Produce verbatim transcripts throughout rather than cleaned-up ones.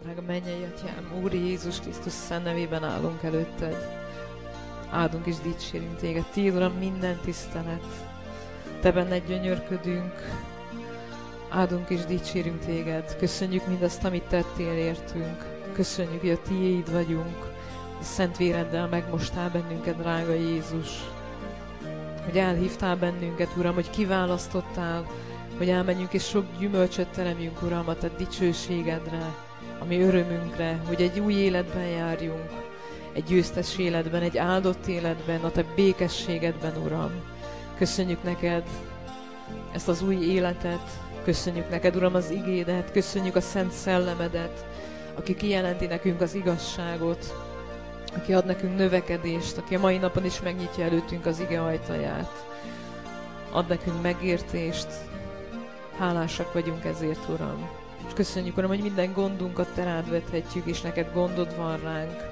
Drága mennyei Atyám, Úr Jézus Krisztus szent nevében állunk előtted. Áldunk és dicsérünk téged. Tiéd, Uram, minden tisztelet. Te benned gyönyörködünk. Áldunk és dicsérünk téged. Köszönjük mindazt, amit tettél értünk. Köszönjük, hogy a tiéd vagyunk. Szent véreddel megmostál bennünket, drága Jézus. Hogy elhívtál bennünket, Uram, hogy kiválasztottál, hogy elmenjünk és sok gyümölcsöt teremjünk, Uram, a te dicsőségedre, a mi örömünkre, hogy egy új életben járjunk, egy győztes életben, egy áldott életben, a te békességedben, Uram. Köszönjük neked ezt az új életet, köszönjük neked, Uram, az igédet, köszönjük a Szent Szellemedet, aki kijelenti nekünk az igazságot, aki ad nekünk növekedést, aki a mai napon is megnyitja előttünk az ige ajtaját. Ad nekünk megértést, hálásak vagyunk ezért, Uram. És köszönjük, Uram, hogy minden gondunkat te rád vethetjük, és neked gondod van ránk.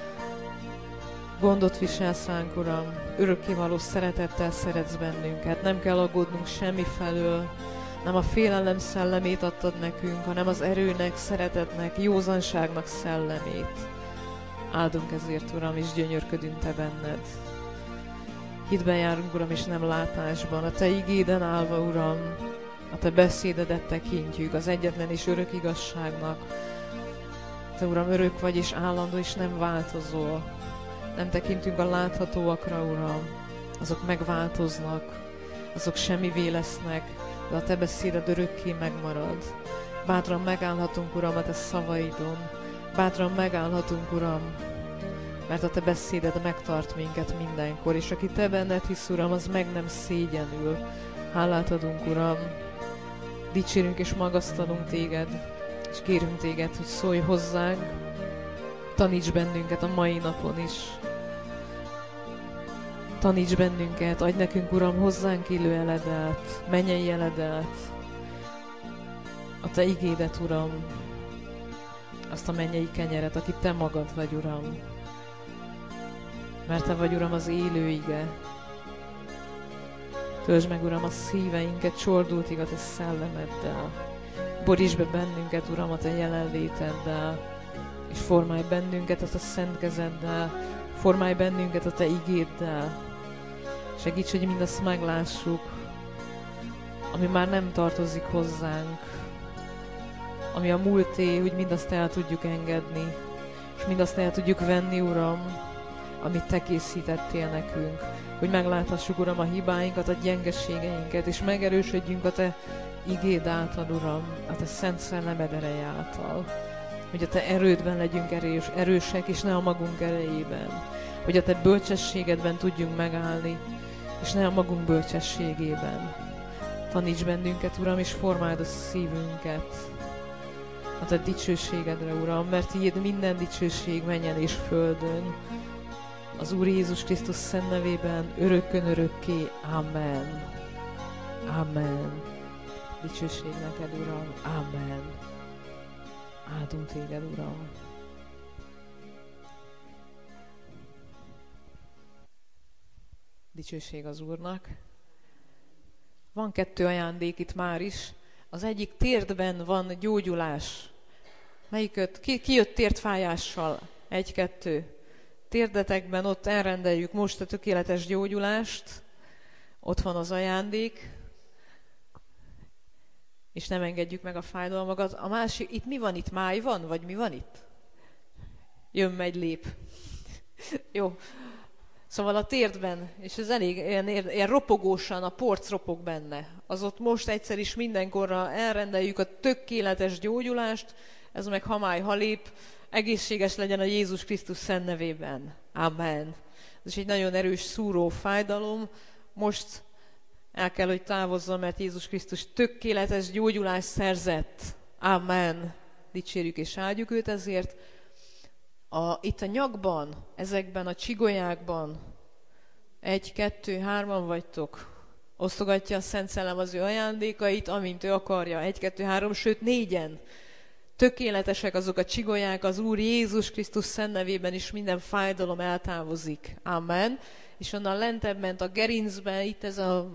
Gondot viselsz ránk, Uram. Örökkévaló szeretettel szeretsz bennünket. Nem kell aggódnunk semmi felől. Nem a félelem szellemét adtad nekünk, hanem az erőnek, szeretetnek, józanságnak szellemét. Áldunk ezért, Uram, és gyönyörködünk te benned. Hitben járunk, Uram, és nem látásban. A te igéden állva, Uram, a te beszédedet tekintjük az egyetlen és örök igazságnak. Te, Uram, örök vagy és állandó, és nem változol. Nem tekintünk a láthatóakra, Uram. Azok megváltoznak, azok semmivé lesznek, de a te beszéded örökké megmarad. Bátran megállhatunk, Uram, a te szavaidon. Bátran megállhatunk, Uram, mert a te beszéded megtart minket mindenkor, és aki te benned hisz, Uram, az meg nem szégyenül. Hálát adunk, Uram, dicsérünk és magasztalunk téged, és kérünk téged, hogy szólj hozzánk, taníts bennünket a mai napon is. Taníts bennünket, adj nekünk, Uram, hozzánk illő eledelt, mennyei eledelt, a te igédet, Uram, azt a mennyei kenyeret, aki te magad vagy, Uram. Mert te vagy, Uram, az élő ige. Töltsd meg, Uram, a szíveinket csordultig a te szellemeddel. Borítsd be bennünket, Uram, a te jelenléteddel, és formálj bennünket a te szent kezeddel, formálj bennünket a te igéddel. Segíts, hogy mindazt meglássuk, ami már nem tartozik hozzánk, ami a múlté, hogy mindazt el tudjuk engedni, és mindazt el tudjuk venni, Uram, amit te készítettél nekünk, hogy megláthassuk, Uram, a hibáinkat, a gyengeségeinket, és megerősödjünk a te igéd által, Uram, a te szent szellemed ereje által, hogy a te erődben legyünk erős, erősek, és ne a magunk erejében, hogy a te bölcsességedben tudjunk megállni, és ne a magunk bölcsességében. Taníts bennünket, Uram, és formáld a szívünket a te dicsőségedre, Uram, mert tiéd minden dicsőség menjen és földön. Az Úr Jézus Krisztus szent nevében örökkön örökké. Amen. Amen. Dicsőség neked, Uram. Amen. Áldunk téged, Uram. Dicsőség az Úrnak. Van kettő ajándék itt már is. Az egyik térdben van gyógyulás. Melyiköt? Ki, ki jött térdfájással? Egy-kettő. Térdetekben ott elrendeljük most a tökéletes gyógyulást. Ott van az ajándék. És nem engedjük meg a fájdalmakat. A másik, itt mi van itt? Máj van? Vagy mi van itt? Jön, megy, lép. Jó. Szóval a térdben, és ez elég ilyen, ilyen ropogósan, a porc ropog benne. Az ott most egyszer is mindenkorra elrendeljük a tökéletes gyógyulást, ez meg ha máj, ha lép, egészséges legyen a Jézus Krisztus szent nevében. Amen. Ez is egy nagyon erős szúró fájdalom. Most el kell, hogy távozzon, mert Jézus Krisztus tökéletes gyógyulást szerzett. Amen. Dicsérjük és áldjuk őt ezért. A, itt a nyakban, ezekben a csigolyákban egy, kettő, hárman vagytok. Osztogatja a Szent Szellem az ő ajándékait, amint ő akarja. Egy, kettő, három, sőt négyen. Tökéletesek azok a csigolyák, az Úr Jézus Krisztus szent nevében is minden fájdalom eltávozik. Amen. És onnan lentebb ment a gerincbe, itt ez a,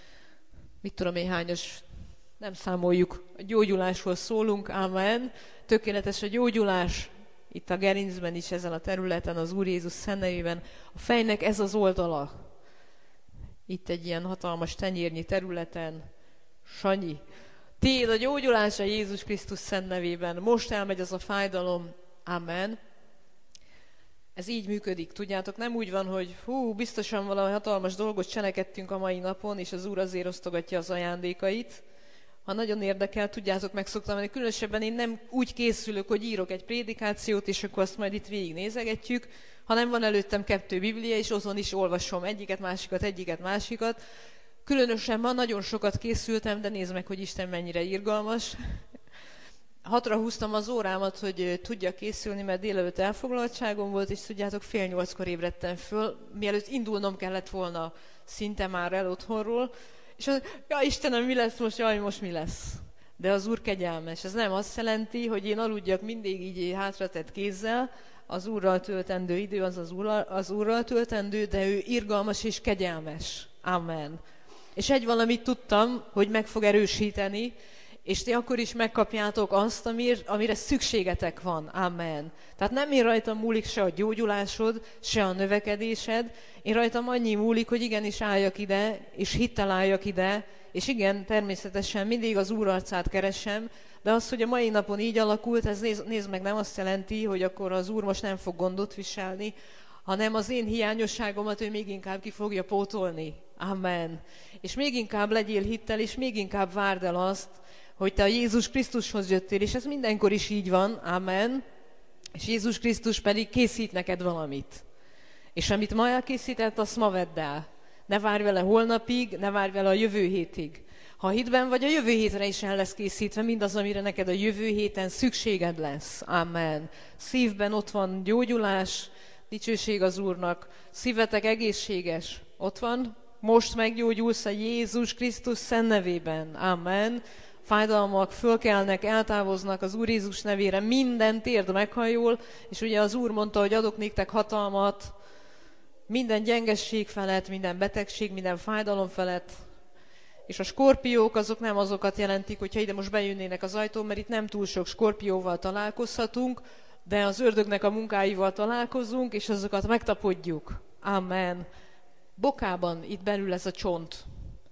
mit tudom én hányos, nem számoljuk, a gyógyulásról szólunk. Amen. tökéletes a gyógyulás, itt a gerincben is, ezen a területen, az Úr Jézus szent nevében. A fejnek ez az oldala. Itt egy ilyen hatalmas tenyérnyi területen. Sanyi, tiéd a gyógyulása Jézus Krisztus szent nevében. Most elmegy az a fájdalom. Amen. Ez így működik, tudjátok, nem úgy van, hogy hú, biztosan valami hatalmas dolgot cselekedtünk a mai napon, és az Úr azért osztogatja az ajándékait. Ha nagyon érdekel, tudjátok, meg szoktam menni. Különösebben én nem úgy készülök, hogy írok egy prédikációt, és akkor azt majd itt végignézegetjük, hanem van előttem kettő Biblia, és azon is olvasom egyiket, másikat, egyiket, másikat. Különösen ma nagyon sokat készültem, de nézd meg, hogy Isten mennyire irgalmas. Hatra húztam az órámat, hogy tudjak készülni, mert délelőtt elfoglaltságom volt, és tudjátok, fél nyolckor ébredtem föl, mielőtt indulnom kellett volna szinte már el otthonról, és az, ja Istenem, mi lesz most, jaj, most mi lesz? De az Úr kegyelmes. Ez nem azt jelenti, hogy én aludjak mindig így hátratett kézzel, az Úrral töltendő idő, az az Úrral, az Úrral töltendő, de ő irgalmas és kegyelmes. Amen. És egy valamit tudtam, hogy meg fog erősíteni, és ti akkor is megkapjátok azt, amire, amire szükségetek van. Amen. Tehát nem én rajtam múlik se a gyógyulásod, se a növekedésed. Én rajtam annyi múlik, hogy igenis álljak ide, és hittel álljak ide, és igen, természetesen mindig az Úr arcát keresem, de az, hogy a mai napon így alakult, ez nézd, nézd meg, nem azt jelenti, hogy akkor az Úr most nem fog gondot viselni, hanem az én hiányosságomat ő még inkább ki fogja pótolni. Amen. És még inkább legyél hittel, és még inkább várd el azt, hogy te a Jézus Krisztushoz jöttél, és ez mindenkor is így van, amen, és Jézus Krisztus pedig készít neked valamit. És amit ma elkészített, azt ma vedd el. Ne várj vele holnapig, ne várj vele a jövő hétig. Ha hitben vagy, a jövő hétre is el lesz készítve mindaz, amire neked a jövő héten szükséged lesz. Amen. Szívben ott van gyógyulás, dicsőség az Úrnak. Szívetek egészséges, ott van. Most meggyógyulsz a Jézus Krisztus szent nevében. Amen. Fájdalmak fölkelnek, eltávoznak az Úr Jézus nevére, minden térd meghajol, és ugye az Úr mondta, hogy adok néktek hatalmat, minden gyengesség felett, minden betegség, minden fájdalom felett, és a skorpiók azok nem azokat jelentik, hogyha ide most bejönnének az ajtón, mert itt nem túl sok skorpióval találkozhatunk, de az ördögnek a munkáival találkozunk, és azokat megtapodjuk. Amen. Bokában itt belül ez a csont,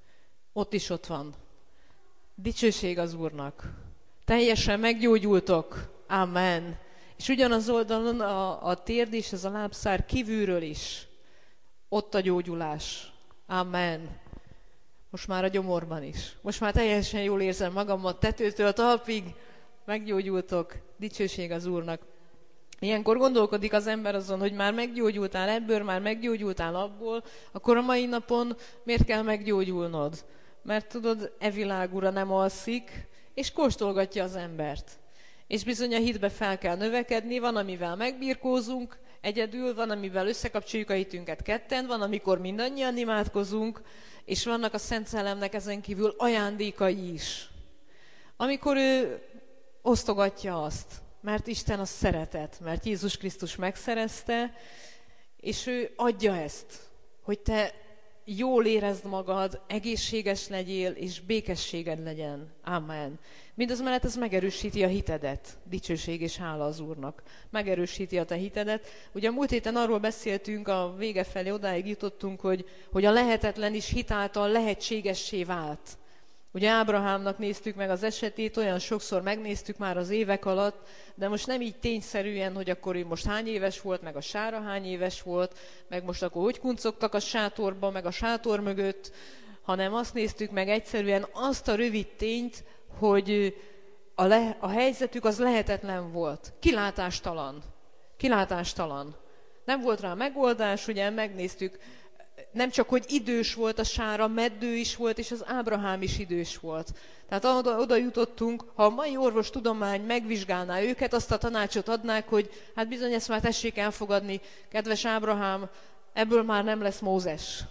ott is ott van. Dicsőség az Úrnak. Teljesen meggyógyultok. Amen. És ugyanaz oldalon a, a térd és ez a lábszár kívülről is. Ott a gyógyulás. Amen. Most már a gyomorban is. Most már teljesen jól érzem magamat tetőtől talpig. Meggyógyultok. Dicsőség az Úrnak. Ilyenkor gondolkodik az ember azon, hogy már meggyógyultál ebből, már meggyógyultál abból, akkor a mai napon miért kell meggyógyulnod? Mert tudod, e világ ura nem alszik, és kóstolgatja az embert. És bizony a hitbe fel kell növekedni, van, amivel megbirkózunk, egyedül, van, amivel összekapcsoljuk a hitünket ketten, van, amikor mindannyian imádkozunk, és vannak a Szent Szellemnek ezen kívül ajándékai is. Amikor ő osztogatja azt, mert Isten az szeretet, mert Jézus Krisztus megszerezte, és ő adja ezt, hogy te jól érezd magad, egészséges legyél, és békességed legyen. Amen. Mindaz mellett ez megerősíti a hitedet. Dicsőség és hála az Úrnak. Megerősíti a te hitedet. Ugye a múlt héten arról beszéltünk, a vége felé odáig jutottunk, hogy, hogy a lehetetlen is hitáltal lehetségessé vált. Ugye Ábrahámnak néztük meg az esetét, olyan sokszor megnéztük már az évek alatt, de most nem így tényszerűen, hogy akkor ő most hány éves volt, meg a Sára hány éves volt, meg most akkor hogy kuncogtak a sátorba, meg a sátor mögött, hanem azt néztük meg egyszerűen azt a rövid tényt, hogy a, le, a helyzetük az lehetetlen volt. Kilátástalan. Kilátástalan. Nem volt rá megoldás, ugye megnéztük, nem csak, hogy idős volt a Sára, meddő is volt, és az Ábrahám is idős volt. Tehát oda, oda jutottunk, ha a mai orvostudomány megvizsgálná őket, azt a tanácsot adnák, hogy hát bizony ezt már tessék elfogadni, kedves Ábrahám, ebből már nem lesz Mózes.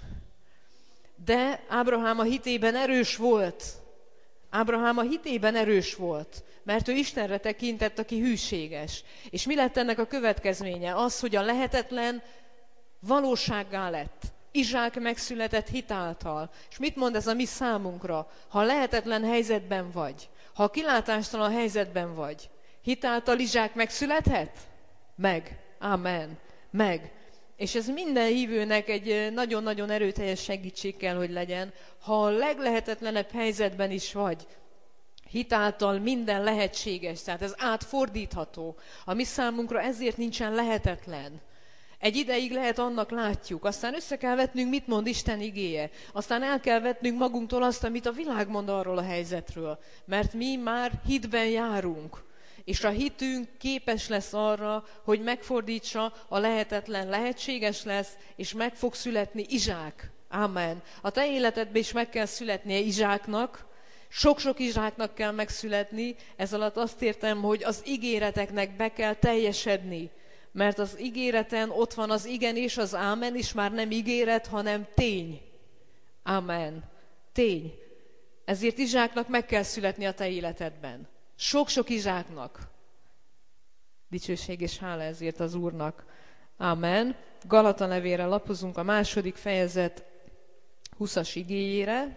De Ábrahám a hitében erős volt. Ábrahám a hitében erős volt, mert ő Istenre tekintett, aki hűséges. És mi lett ennek a következménye? Az, hogy a lehetetlen valósággá lett. Izsák megszületett hitáltal. És mit mond ez a mi számunkra? Ha lehetetlen helyzetben vagy, ha kilátástalan helyzetben vagy, Hitáltal Izsák megszülethet? Meg. Amen. Meg. És ez minden hívőnek egy nagyon-nagyon erőteljes segítség kell, hogy legyen. Ha a leglehetetlenebb helyzetben is vagy, hitáltal minden lehetséges, tehát ez átfordítható. A mi számunkra ezért nincsen lehetetlen. Egy ideig lehet annak látjuk, aztán össze kell vetnünk, mit mond Isten igéje. Aztán el kell vetnünk magunktól azt, amit a világ mond arról a helyzetről. Mert mi már hitben járunk. És a hitünk képes lesz arra, hogy megfordítsa a lehetetlen, lehetséges lesz, és meg fog születni Izsák. Amen. A te életedben is meg kell születnie Izsáknak, sok-sok Izsáknak kell megszületni, ez alatt azt értem, hogy az ígéreteknek be kell teljesedni. Mert az ígéreten ott van az igen és az ámen, és már nem ígéret, hanem tény. Amen. Tény. Ezért Izsáknak meg kell születni a te életedben. Sok-sok Izsáknak. Dicsőség és hála ezért az Úrnak. Amen. Galata levélre lapozunk a második fejezet huszas igéjére,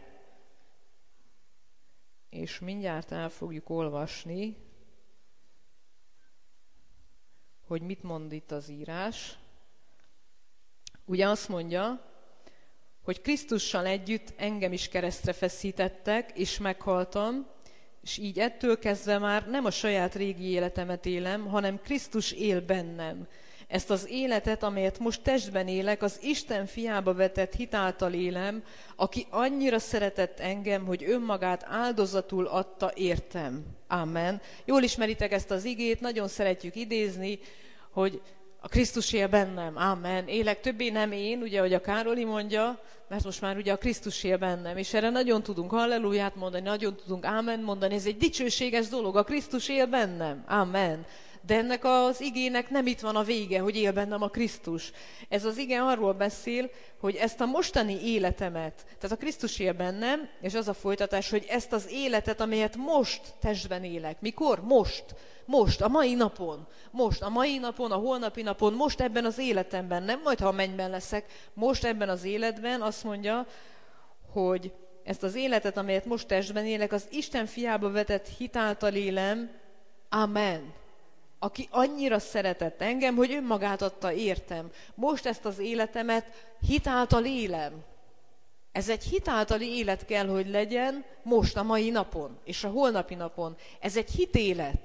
és mindjárt el fogjuk olvasni, hogy mit mond itt az írás. Ugye azt mondja, hogy Krisztussal együtt engem is keresztre feszítettek, és meghaltam, és így ettől kezdve már nem a saját régi életemet élem, hanem Krisztus él bennem. Ezt az életet, amelyet most testben élek, az Isten fiába vetett hit által élem, aki annyira szeretett engem, hogy önmagát áldozatul adta értem. Amen. Jól ismeritek ezt az igét, nagyon szeretjük idézni, hogy a Krisztus él bennem. Amen. Élek többé nem én, ugye, ahogy a Károli mondja, mert most már ugye a Krisztus él bennem. És erre nagyon tudunk halleluját mondani, nagyon tudunk ámen mondani. Ez egy dicsőséges dolog, a Krisztus él bennem. Amen. De ennek az igének nem itt van a vége, hogy él bennem a Krisztus. Ez az ige arról beszél, hogy ezt a mostani életemet, tehát a Krisztus él bennem, és az a folytatás, hogy ezt az életet, amelyet most testben élek. Mikor? Most. Most, a mai napon. Most, a mai napon, a holnapi napon, most ebben az életemben. Nem majd, ha a mennyben leszek. Most ebben az életben azt mondja, hogy ezt az életet, amelyet most testben élek, az Isten fiába vetett hit által élem. Amen. Aki annyira szeretett engem, hogy önmagát adta értem. Most ezt az életemet hit által élem. Ez egy hit általi élet kell, hogy legyen most, a mai napon, és a holnapi napon. Ez egy hitélet.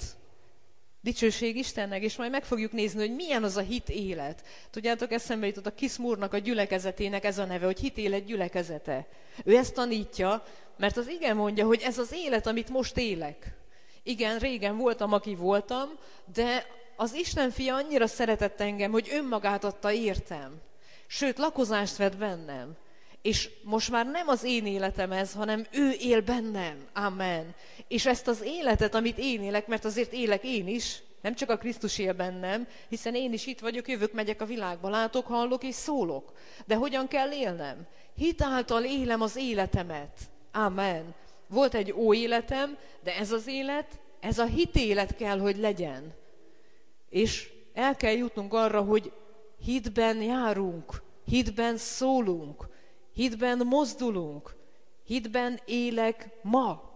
Dicsőség Istennek, és majd meg fogjuk nézni, hogy milyen az a hit élet. Tudjátok, eszembe jutott a Kiss Moore-nak a gyülekezetének ez a neve, hogy hitélet gyülekezete. Ő ezt tanítja, mert az igen mondja, hogy ez az élet, amit most élek. Igen, régen voltam, aki voltam, de az Isten fia annyira szeretett engem, hogy önmagát adta értem. Sőt, lakozást vett bennem. És most már nem az én életem ez, hanem ő él bennem. Amen. És ezt az életet, amit én élek, mert azért élek én is, nem csak a Krisztus él bennem, hiszen én is itt vagyok, jövök, megyek a világba, látok, hallok és szólok. De hogyan kell élnem? Hit által élem az életemet. Amen. Volt egy új életem, de ez az élet, ez a hitélet kell, hogy legyen. És el kell jutnunk arra, hogy hitben járunk, hitben szólunk, hitben mozdulunk, hitben élek ma.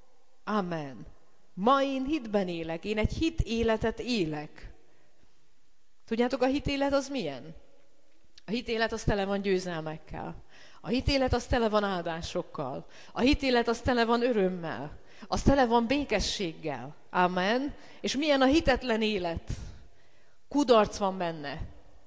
Amen. Ma én hitben élek, én egy hit életet élek. Tudjátok, a hitélet az milyen? A hitélet az tele van győzelmekkel. A hitélet az tele van áldásokkal. A hitélet az tele van örömmel. Az tele van békességgel. Amen. És milyen a hitetlen élet? Kudarc van benne.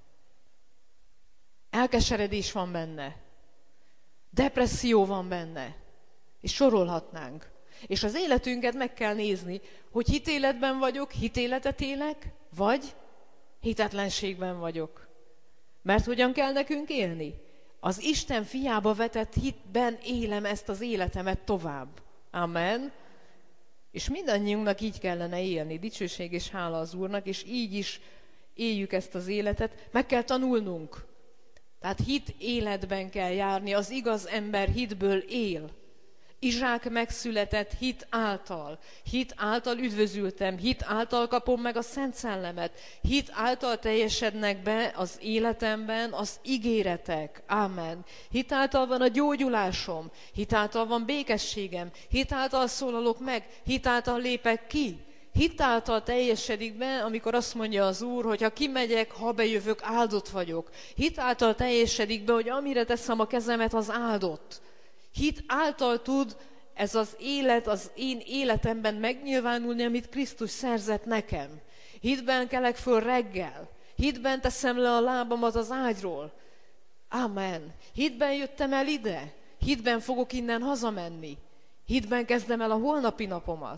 Elkeseredés van benne. Depresszió van benne. És sorolhatnánk. És az életünket meg kell nézni, hogy hitéletben vagyok, hitéletet élek, vagy hitetlenségben vagyok. Mert hogyan kell nekünk élni? Az Isten fiába vetett hitben élem ezt az életemet tovább. Amen. És mindannyiunknak így kellene élni. Dicsőség és hála az Úrnak, és így is éljük ezt az életet. Meg kell tanulnunk. Tehát hit életben kell járni. Az igaz ember hitből él. Izsák megszületett hit által. Hit által üdvözültem, hit által kapom meg a Szent Szellemet. Hit által teljesednek be az életemben az ígéretek. Amen. Hit által van a gyógyulásom, hit által van békességem, hit által szólalok meg, hit által lépek ki, Hit által teljesedik be, amikor azt mondja az Úr, hogy ha kimegyek, ha bejövök, áldott vagyok. Hit által teljesedik be, hogy amire teszem a kezemet, az áldott. Hit által tud ez az élet az én életemben megnyilvánulni, amit Krisztus szerzett nekem. Hitben kelek föl reggel. Hitben teszem le a lábamat az ágyról. Amen. Hitben jöttem el ide. Hitben fogok innen hazamenni. Hitben kezdem el a holnapi napomat.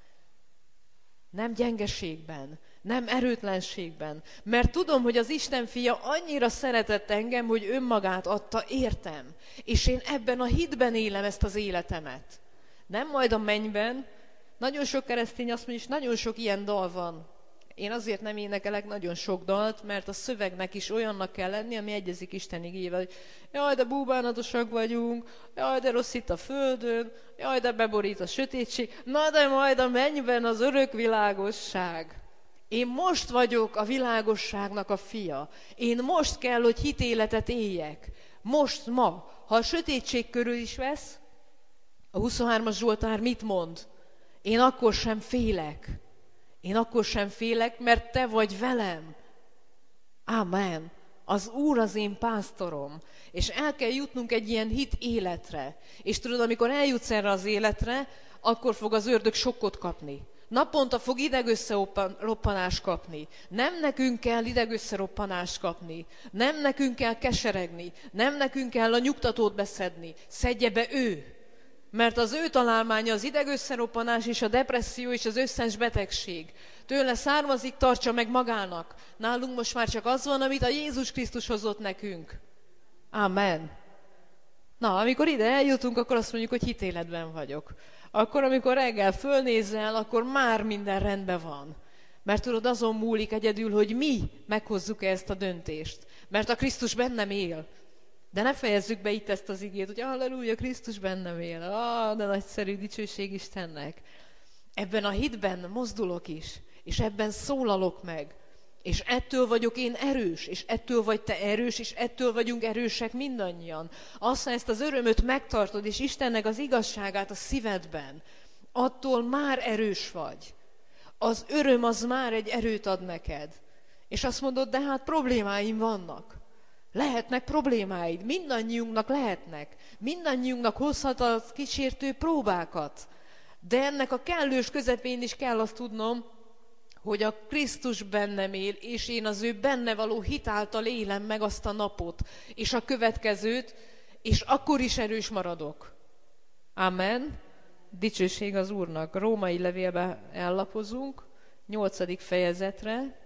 Nem gyengeségben, nem erőtlenségben, mert tudom, hogy az Isten fia annyira szeretett engem, hogy önmagát adta, értem. És én ebben a hitben élem ezt az életemet. Nem majd a mennyben. Nagyon sok keresztény azt mondja, és nagyon sok ilyen dal van. Én azért nem énekelek nagyon sok dalt, mert a szövegnek is olyannak kell lenni, ami egyezik Isten igével, hogy jaj, de búbánatosak vagyunk, jaj, de rossz itt a földön, jaj, de beborít a sötétség, na de majd a mennyben az örök világosság. Én most vagyok a világosságnak a fia. Én most kell, hogy hitéletet éljek. Most, ma. Ha a sötétség körül is vesz, a huszonhármas Zsoltár mit mond? Én akkor sem félek. Én akkor sem félek, mert te vagy velem. Amen. Az Úr az én pásztorom. És el kell jutnunk egy ilyen hit életre. És tudod, amikor eljutsz erre az életre, akkor fog az ördög sokkot kapni. Naponta fog idegösszeroppanást kapni. Nem nekünk kell idegösszeroppanást kapni. Nem nekünk kell keseregni. Nem nekünk kell a nyugtatót beszedni. Szedje be ő. Mert az ő találmánya az idegösszeroppanás és a depresszió és az összes betegség. Tőle származik, tartsa meg magának. Nálunk most már csak az van, amit a Jézus Krisztus hozott nekünk. Amen. Na, amikor ide eljutunk, akkor azt mondjuk, hogy hitéletben vagyok. Akkor, amikor reggel fölnézel, akkor már minden rendben van. Mert tudod, azon múlik egyedül, hogy mi meghozzuk ezt a döntést. Mert a Krisztus bennem él. De ne fejezzük be itt ezt az igét, hogy halleluja, Krisztus bennem él. Ah, de nagyszerű dicsőség Istennek. Ebben a hitben mozdulok is, és ebben szólalok meg. És ettől vagyok én erős, és ettől vagy te erős, és ettől vagyunk erősek mindannyian. Azt, ha ezt az örömöt megtartod, és Istennek az igazságát a szívedben, attól már erős vagy. Az öröm az már egy erőt ad neked. És azt mondod, de hát problémáim vannak. Lehetnek problémáid, mindannyiunknak lehetnek. Mindannyiunknak hozhat az kísértő próbákat. De ennek a kellős közepén is kell azt tudnom, hogy a Krisztus bennem él, és én az ő benne való hit által élem meg azt a napot, és a következőt, és akkor is erős maradok. Amen. Dicsőség az Úrnak. Római levélbe ellapozunk, nyolcadik fejezetre.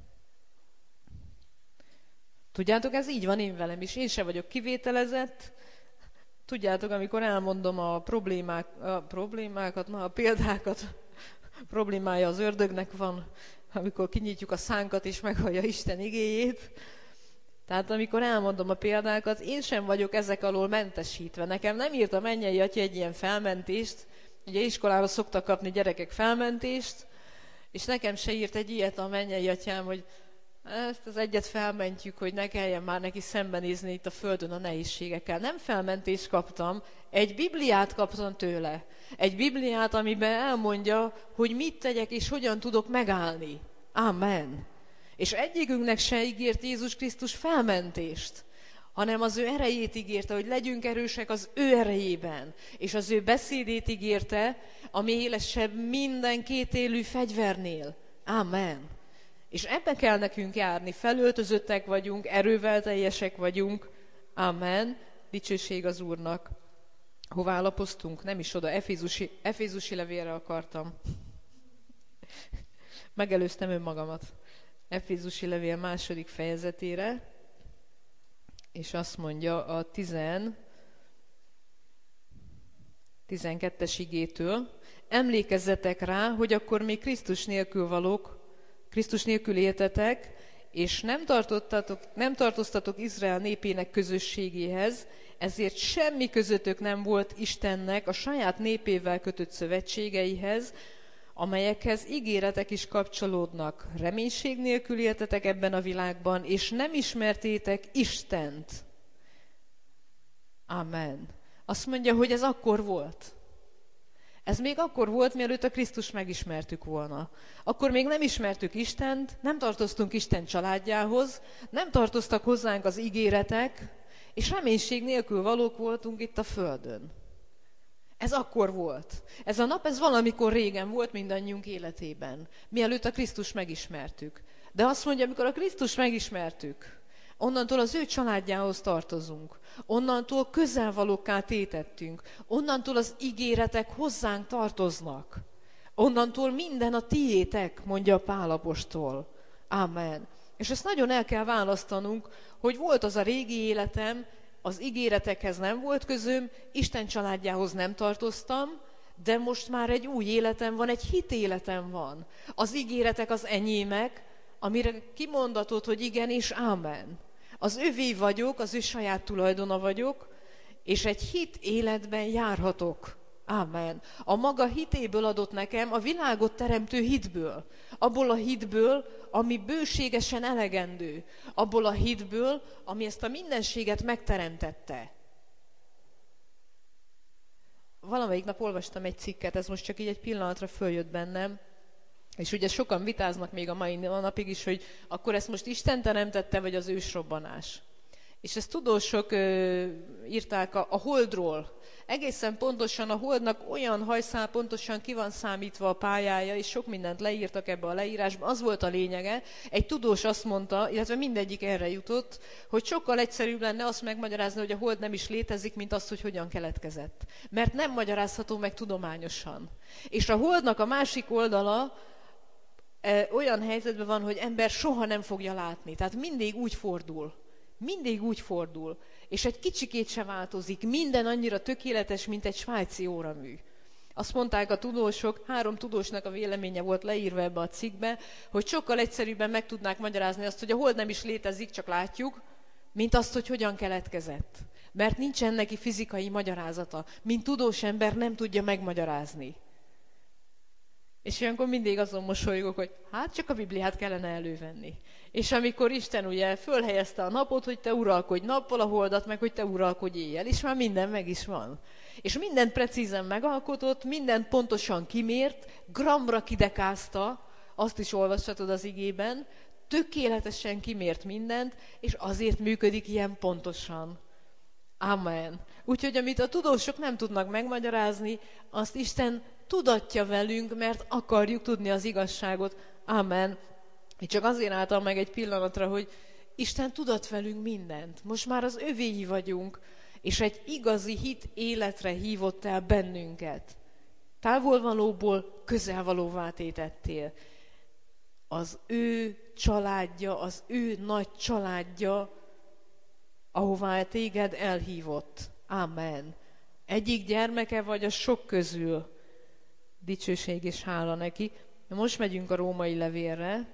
Tudjátok, ez így van én velem is. Én se vagyok kivételezett. Tudjátok, amikor elmondom a, problémák, a problémákat, na, a példákat, problémája az ördögnek van, amikor kinyitjuk a szánkat és meghallja Isten igéjét. Tehát amikor elmondom a példákat, én sem vagyok ezek alól mentesítve. Nekem nem írt a mennyei Atya egy ilyen felmentést. Ugye iskolában szoktak kapni gyerekek felmentést, és nekem se írt egy ilyet a mennyei Atyám, hogy ezt az egyet felmentjük, hogy ne kelljen már neki szembenézni itt a földön a nehézségekkel. Nem felmentést kaptam, egy Bibliát kaptam tőle. Egy Bibliát, amiben elmondja, hogy mit tegyek és hogyan tudok megállni. Amen. És egyikünknek se ígért Jézus Krisztus felmentést, hanem az ő erejét ígérte, hogy legyünk erősek az ő erejében. És az ő beszédét ígérte, ami élesebb minden kétélű fegyvernél. Amen. És ebben kell nekünk járni, felöltözöttek vagyunk, erővel teljesek vagyunk. Amen. Dicsőség az Úrnak. Hová lapoztunk? Nem is oda, Efézusi, Efézusi levélre akartam. Megelőztem önmagamat. Efézusi levél második fejezetére, és azt mondja a tizen, tizenkettes igétől, emlékezzetek rá, hogy akkor még Krisztus nélkül valók, Krisztus nélkül éltetek, és nem, tartottatok, nem tartoztatok Izrael népének közösségéhez, ezért semmi közöttök nem volt Istennek a saját népével kötött szövetségeihez, amelyekhez ígéretek is kapcsolódnak. Reménység nélkül éltetek ebben a világban, és nem ismertétek Istent. Amen. Azt mondja, hogy ez akkor volt. Ez még akkor volt, mielőtt a Krisztust megismertük volna. Akkor még nem ismertük Istent, nem tartoztunk Isten családjához, nem tartoztak hozzánk az ígéretek, és reménység nélkül valók voltunk itt a földön. Ez akkor volt. Ez a nap, ez valamikor régen volt mindannyiunk életében, mielőtt a Krisztust megismertük. De azt mondja, amikor a Krisztust megismertük, onnantól az ő családjához tartozunk, onnantól közelvalókká tétettünk, onnantól az ígéretek hozzánk tartoznak, onnantól minden a tiétek, mondja Pál apostol. Amen. És ezt nagyon el kell választanunk, hogy volt az a régi életem, az ígéretekhez nem volt közöm, Isten családjához nem tartoztam, de most már egy új életem van, egy hitéletem van. Az ígéretek az enyémek, amire kimondatott, hogy igen és ámen. Az övé vagyok, az ő saját tulajdona vagyok, és egy hit életben járhatok. Ámen. A maga hitéből adott nekem, a világot teremtő hitből. Abból a hitből, ami bőségesen elegendő. Abból a hitből, ami ezt a mindenséget megteremtette. Valamelyik nap olvastam egy cikket, ez most csak így egy pillanatra följött bennem, és ugye sokan vitáznak még a mai napig is, hogy akkor ezt most Isten teremtette, vagy az ősrobbanás. És ezt tudósok ö, írták a, a holdról. Egészen pontosan a holdnak olyan hajszál, pontosan ki van számítva a pályája, és sok mindent leírtak ebbe a leírásba. Az volt a lényege. Egy tudós azt mondta, illetve mindegyik erre jutott, hogy sokkal egyszerűbb lenne azt megmagyarázni, hogy a hold nem is létezik, mint azt, hogy hogyan keletkezett. Mert nem magyarázható meg tudományosan. És a holdnak a másik oldala e, olyan helyzetben van, hogy ember soha nem fogja látni. Tehát mindig úgy fordul. Mindig úgy fordul, és egy kicsikét se változik, minden annyira tökéletes, mint egy svájci óramű. Azt mondták a tudósok, három tudósnak a véleménye volt leírva ebbe a cikkbe, hogy sokkal egyszerűbben meg tudnák magyarázni azt, hogy a hold nem is létezik, csak látjuk, mint azt, hogy hogyan keletkezett. Mert nincsen neki fizikai magyarázata, mint tudós ember nem tudja megmagyarázni. És olyankor mindig azon mosolygok, hogy hát csak a Bibliát kellene elővenni. És amikor Isten ugye fölhelyezte a napot, hogy te uralkodj nappal, a holdat meg, hogy te uralkodj éjjel, és már minden meg is van. És mindent precízen megalkotott, mindent pontosan kimért, gramra kidekázta, azt is olvashatod az igében, tökéletesen kimért mindent, és azért működik ilyen pontosan. Amen. Úgyhogy amit a tudósok nem tudnak megmagyarázni, azt Isten tudatja velünk, mert akarjuk tudni az igazságot. Amen. Én csak azért álltam meg egy pillanatra, hogy Isten tudat velünk mindent. Most már az övéi vagyunk, és egy igazi hit életre hívott el bennünket. Távolvalóból közelvalóvá tétettél. Az ő családja, az ő nagy családja, ahová téged elhívott. Amen. Egyik gyermeke vagy a sok közül. Dicsőség és hála neki. Most megyünk a római levélre,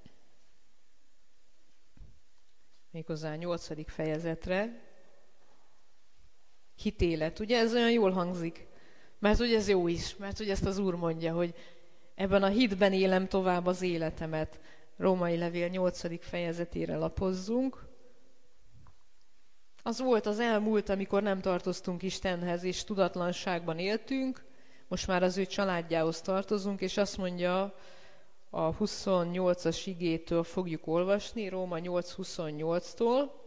méghozzá a nyolcadik fejezetre. Hitélet, ugye ez olyan jól hangzik, mert ugye ez jó is, mert ugye ezt az Úr mondja, hogy ebben a hitben élem tovább az életemet. Római levél nyolcadik fejezetére lapozzunk. Az volt az elmúlt, amikor nem tartoztunk Istenhez, és tudatlanságban éltünk, most már az ő családjához tartozunk, és azt mondja, a huszonnyolcas igétől fogjuk olvasni, Róma nyolc huszonnyolctól.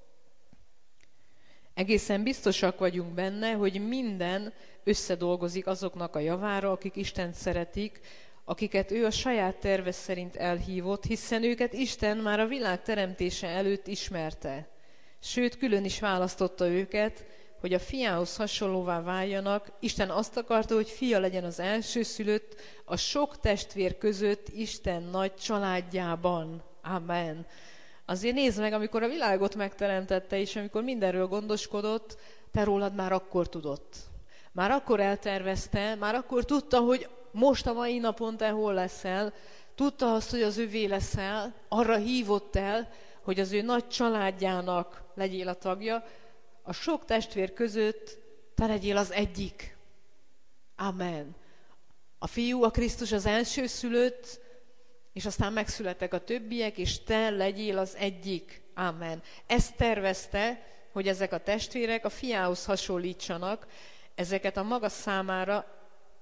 Egészen biztosak vagyunk benne, hogy minden összedolgozik azoknak a javára, akik Istent szeretik, akiket ő a saját terve szerint elhívott, hiszen őket Isten már a világ teremtése előtt ismerte. Sőt, külön is választotta őket, hogy a fiához hasonlóvá váljanak. Isten azt akarta, hogy fia legyen az elsőszülött a sok testvér között Isten nagy családjában. Amen. Azért nézd meg, amikor a világot megteremtette, és amikor mindenről gondoskodott, te rólad már akkor tudott. Már akkor eltervezte, már akkor tudta, hogy most a mai napon te hol leszel, tudta azt, hogy az övé leszel, arra hívott el, hogy az ő nagy családjának legyél a tagja, a sok testvér között te legyél az egyik. Amen. A fiú, a Krisztus az elsőszülött, és aztán megszülettek a többiek, és te legyél az egyik. Amen. Ezt tervezte, hogy ezek a testvérek a fiához hasonlítsanak, ezeket a maga számára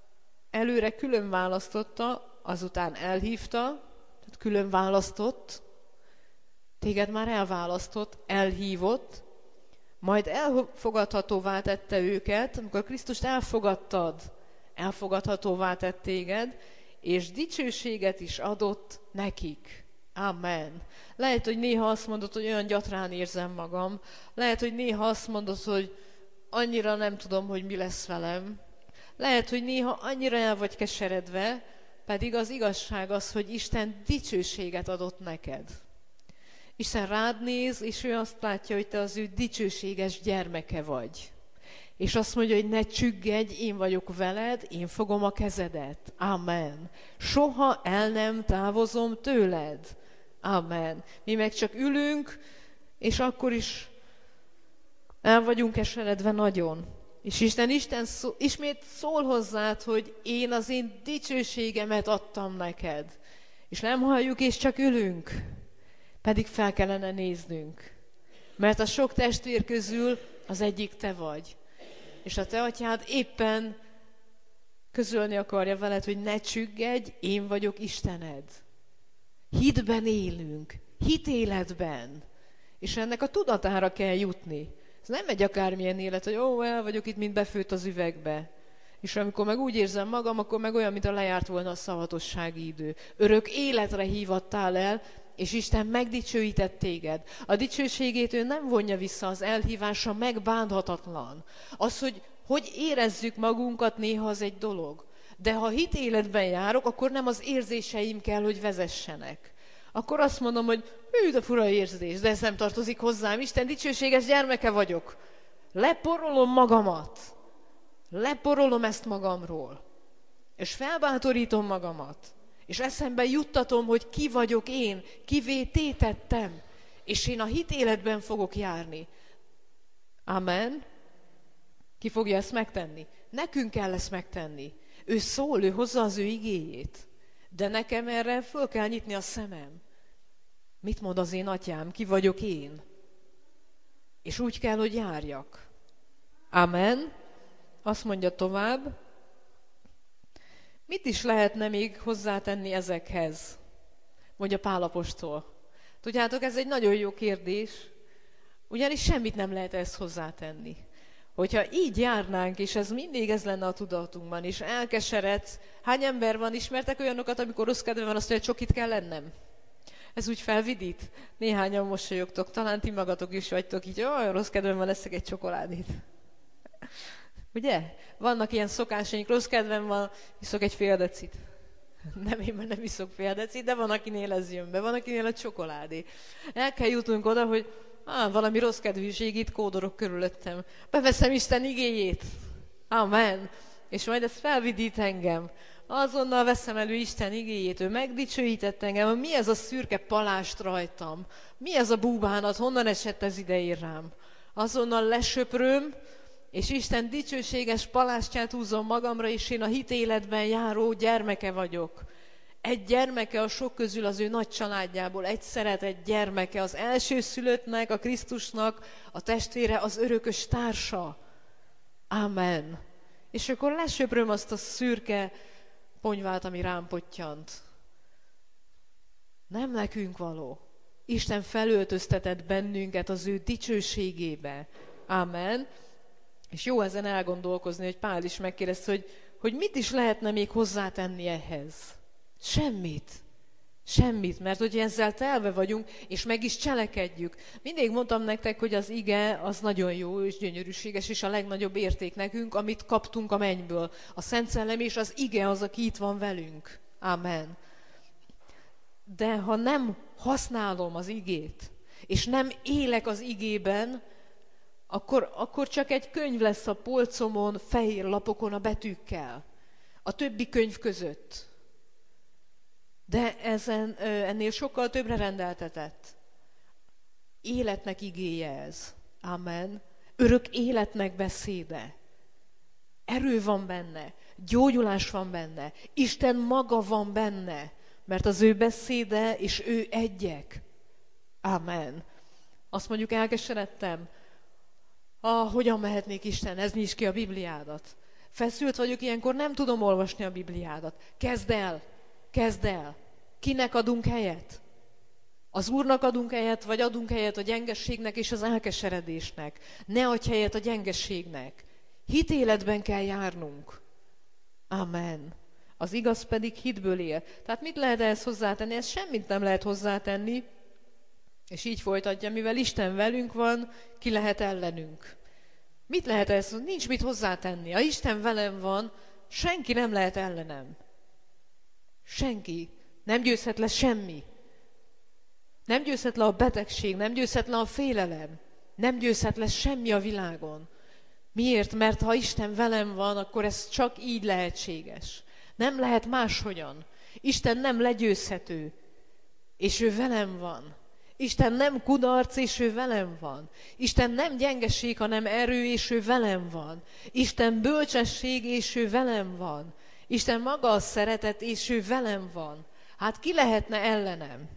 előre külön választotta, azután elhívta, tehát külön választott, téged már elválasztott, elhívott, majd elfogadhatóvá tette őket, amikor Krisztust elfogadtad, elfogadhatóvá tett téged, és dicsőséget is adott nekik. Amen. Lehet, hogy néha azt mondod, hogy olyan gyatrán érzem magam. Lehet, hogy néha azt mondod, hogy annyira nem tudom, hogy mi lesz velem. Lehet, hogy néha annyira el vagy keseredve, pedig az igazság az, hogy Isten dicsőséget adott neked. Isten rád néz, és ő azt látja, hogy te az ő dicsőséges gyermeke vagy. És azt mondja, hogy ne csüggedj, én vagyok veled, én fogom a kezedet. Amen. Soha el nem távozom tőled. Amen. Mi meg csak ülünk, és akkor is el vagyunk keseredve nagyon. És Isten, Isten szó, ismét szól hozzád, hogy én az én dicsőségemet adtam neked. És nem halljuk, és csak ülünk. Pedig fel kellene néznünk. Mert a sok testvér közül az egyik te vagy. És a te atyád éppen közölni akarja veled, hogy ne csüggedj, én vagyok Istened. Hitben élünk, hitéletben. És ennek a tudatára kell jutni. Ez nem egy akármilyen élet, hogy ó, el vagyok itt, mint befőtt az üvegbe. És amikor meg úgy érzem magam, akkor meg olyan, mint a lejárt volna a szavatossági idő. Örök életre hívattál el, és Isten megdicsőített téged. A dicsőségét ő nem vonja vissza, az elhívása megbánhatatlan. Az, hogy hogy érezzük magunkat, néha az egy dolog. De ha hitéletben járok, akkor nem az érzéseim kell, hogy vezessenek. Akkor azt mondom, hogy hű, de fura érzés, de ez nem tartozik hozzám. Isten dicsőséges gyermeke vagyok. Leporolom magamat. Leporolom ezt magamról. És felbátorítom magamat. És eszembe juttatom, hogy ki vagyok én, kivé tétettem. És én a hitéletben fogok járni. Amen. Ki fogja ezt megtenni? Nekünk kell ezt megtenni. Ő szól, ő hozza az ő igéjét. De nekem erre föl kell nyitni a szemem. Mit mond az én atyám? Ki vagyok én? És úgy kell, hogy járjak. Amen. Azt mondja tovább. Mit is lehetne még hozzátenni ezekhez? Mondja Pál apostol. Tudjátok, ez egy nagyon jó kérdés, ugyanis semmit nem lehet ezt hozzátenni. Hogyha így járnánk, és ez mindig ez lenne a tudatunkban, és elkeseredsz, hány ember van, ismertek olyanokat, amikor rossz kedve van, azt mondja, csokit kell lennem? Ez úgy felvidít? Néhányan mosolyogtok, talán ti magatok is vagytok így, olyan rossz kedvem van, eszek egy csokoládét. Ugye? Vannak ilyen szokásaink, rossz kedvem van, iszok egy fél decit. Nem, én már nem iszok fél decit, de van, akinél ez jön be, van, akinél a csokoládé. El kell jutnunk oda, hogy á, valami rossz kedvűség itt kódorok körülöttem. Beveszem Isten igéjét. Amen. És majd ez felvidít engem. Azonnal veszem elő Isten igéjét, ő megdicsőített engem. Mi ez a szürke palást rajtam? Mi ez a búbánat? Honnan esett ez ide rám? Azonnal lesöpröm, és Isten dicsőséges palástját húzom magamra, és én a hitéletben járó gyermeke vagyok. Egy gyermeke a sok közül az ő nagy családjából, egy szeretett gyermeke, az elsőszülöttnek, a Krisztusnak, a testvére, az örökös társa. Amen. És akkor lesöpröm azt a szürke ponyvát, ami rám pottyant. Nem nekünk való. Isten felöltöztetett bennünket az ő dicsőségébe. Amen. És jó ezen elgondolkozni, hogy Pál is megkérdezte, hogy, hogy mit is lehetne még hozzátenni ehhez. Semmit. Semmit, mert hogy ezzel telve vagyunk, és meg is cselekedjük. Mindig mondtam nektek, hogy az ige az nagyon jó és gyönyörűséges, és a legnagyobb érték nekünk, amit kaptunk a mennyből. A Szent Szellem és az ige az, aki itt van velünk. Amen. De ha nem használom az igét, és nem élek az igében, akkor, akkor csak egy könyv lesz a polcomon, fehér lapokon a betűkkel. A többi könyv között. De ezen, ennél sokkal többre rendeltetett. Életnek igéje ez. Amen. Örök életnek beszéde. Erő van benne. Gyógyulás van benne. Isten maga van benne. Mert az ő beszéde és ő egyek. Amen. Azt mondjuk elkeseredtem. Ah, hogyan mehetnék Istenhez? Nyisd ki a Bibliádat. Feszült vagyok, ilyenkor nem tudom olvasni a Bibliádat. Kezd el, kezdd el. Kinek adunk helyet? Az Úrnak adunk helyet, vagy adunk helyet a gyengességnek és az elkeseredésnek? Ne adj helyet a gyengességnek. Hitéletben kell járnunk. Amen. Az igaz pedig hitből él. Tehát mit lehet ehhez hozzátenni? Ez semmit nem lehet hozzátenni. És így folytatja, mivel Isten velünk van, ki lehet ellenünk. Mit lehet ez? Nincs mit hozzátenni. Ha Isten velem van, senki nem lehet ellenem. Senki. Nem győzhet le semmi. Nem győzhet le a betegség, nem győzhet le a félelem. Nem győzhet le semmi a világon. Miért? Mert ha Isten velem van, akkor ez csak így lehetséges. Nem lehet máshogyan. Isten nem legyőzhető, és ő velem van. Isten nem kudarc, és ő velem van. Isten nem gyengeség, hanem erő, és ő velem van. Isten bölcsesség, és ő velem van. Isten maga a szeretet, és ő velem van. Hát ki lehetne ellenem?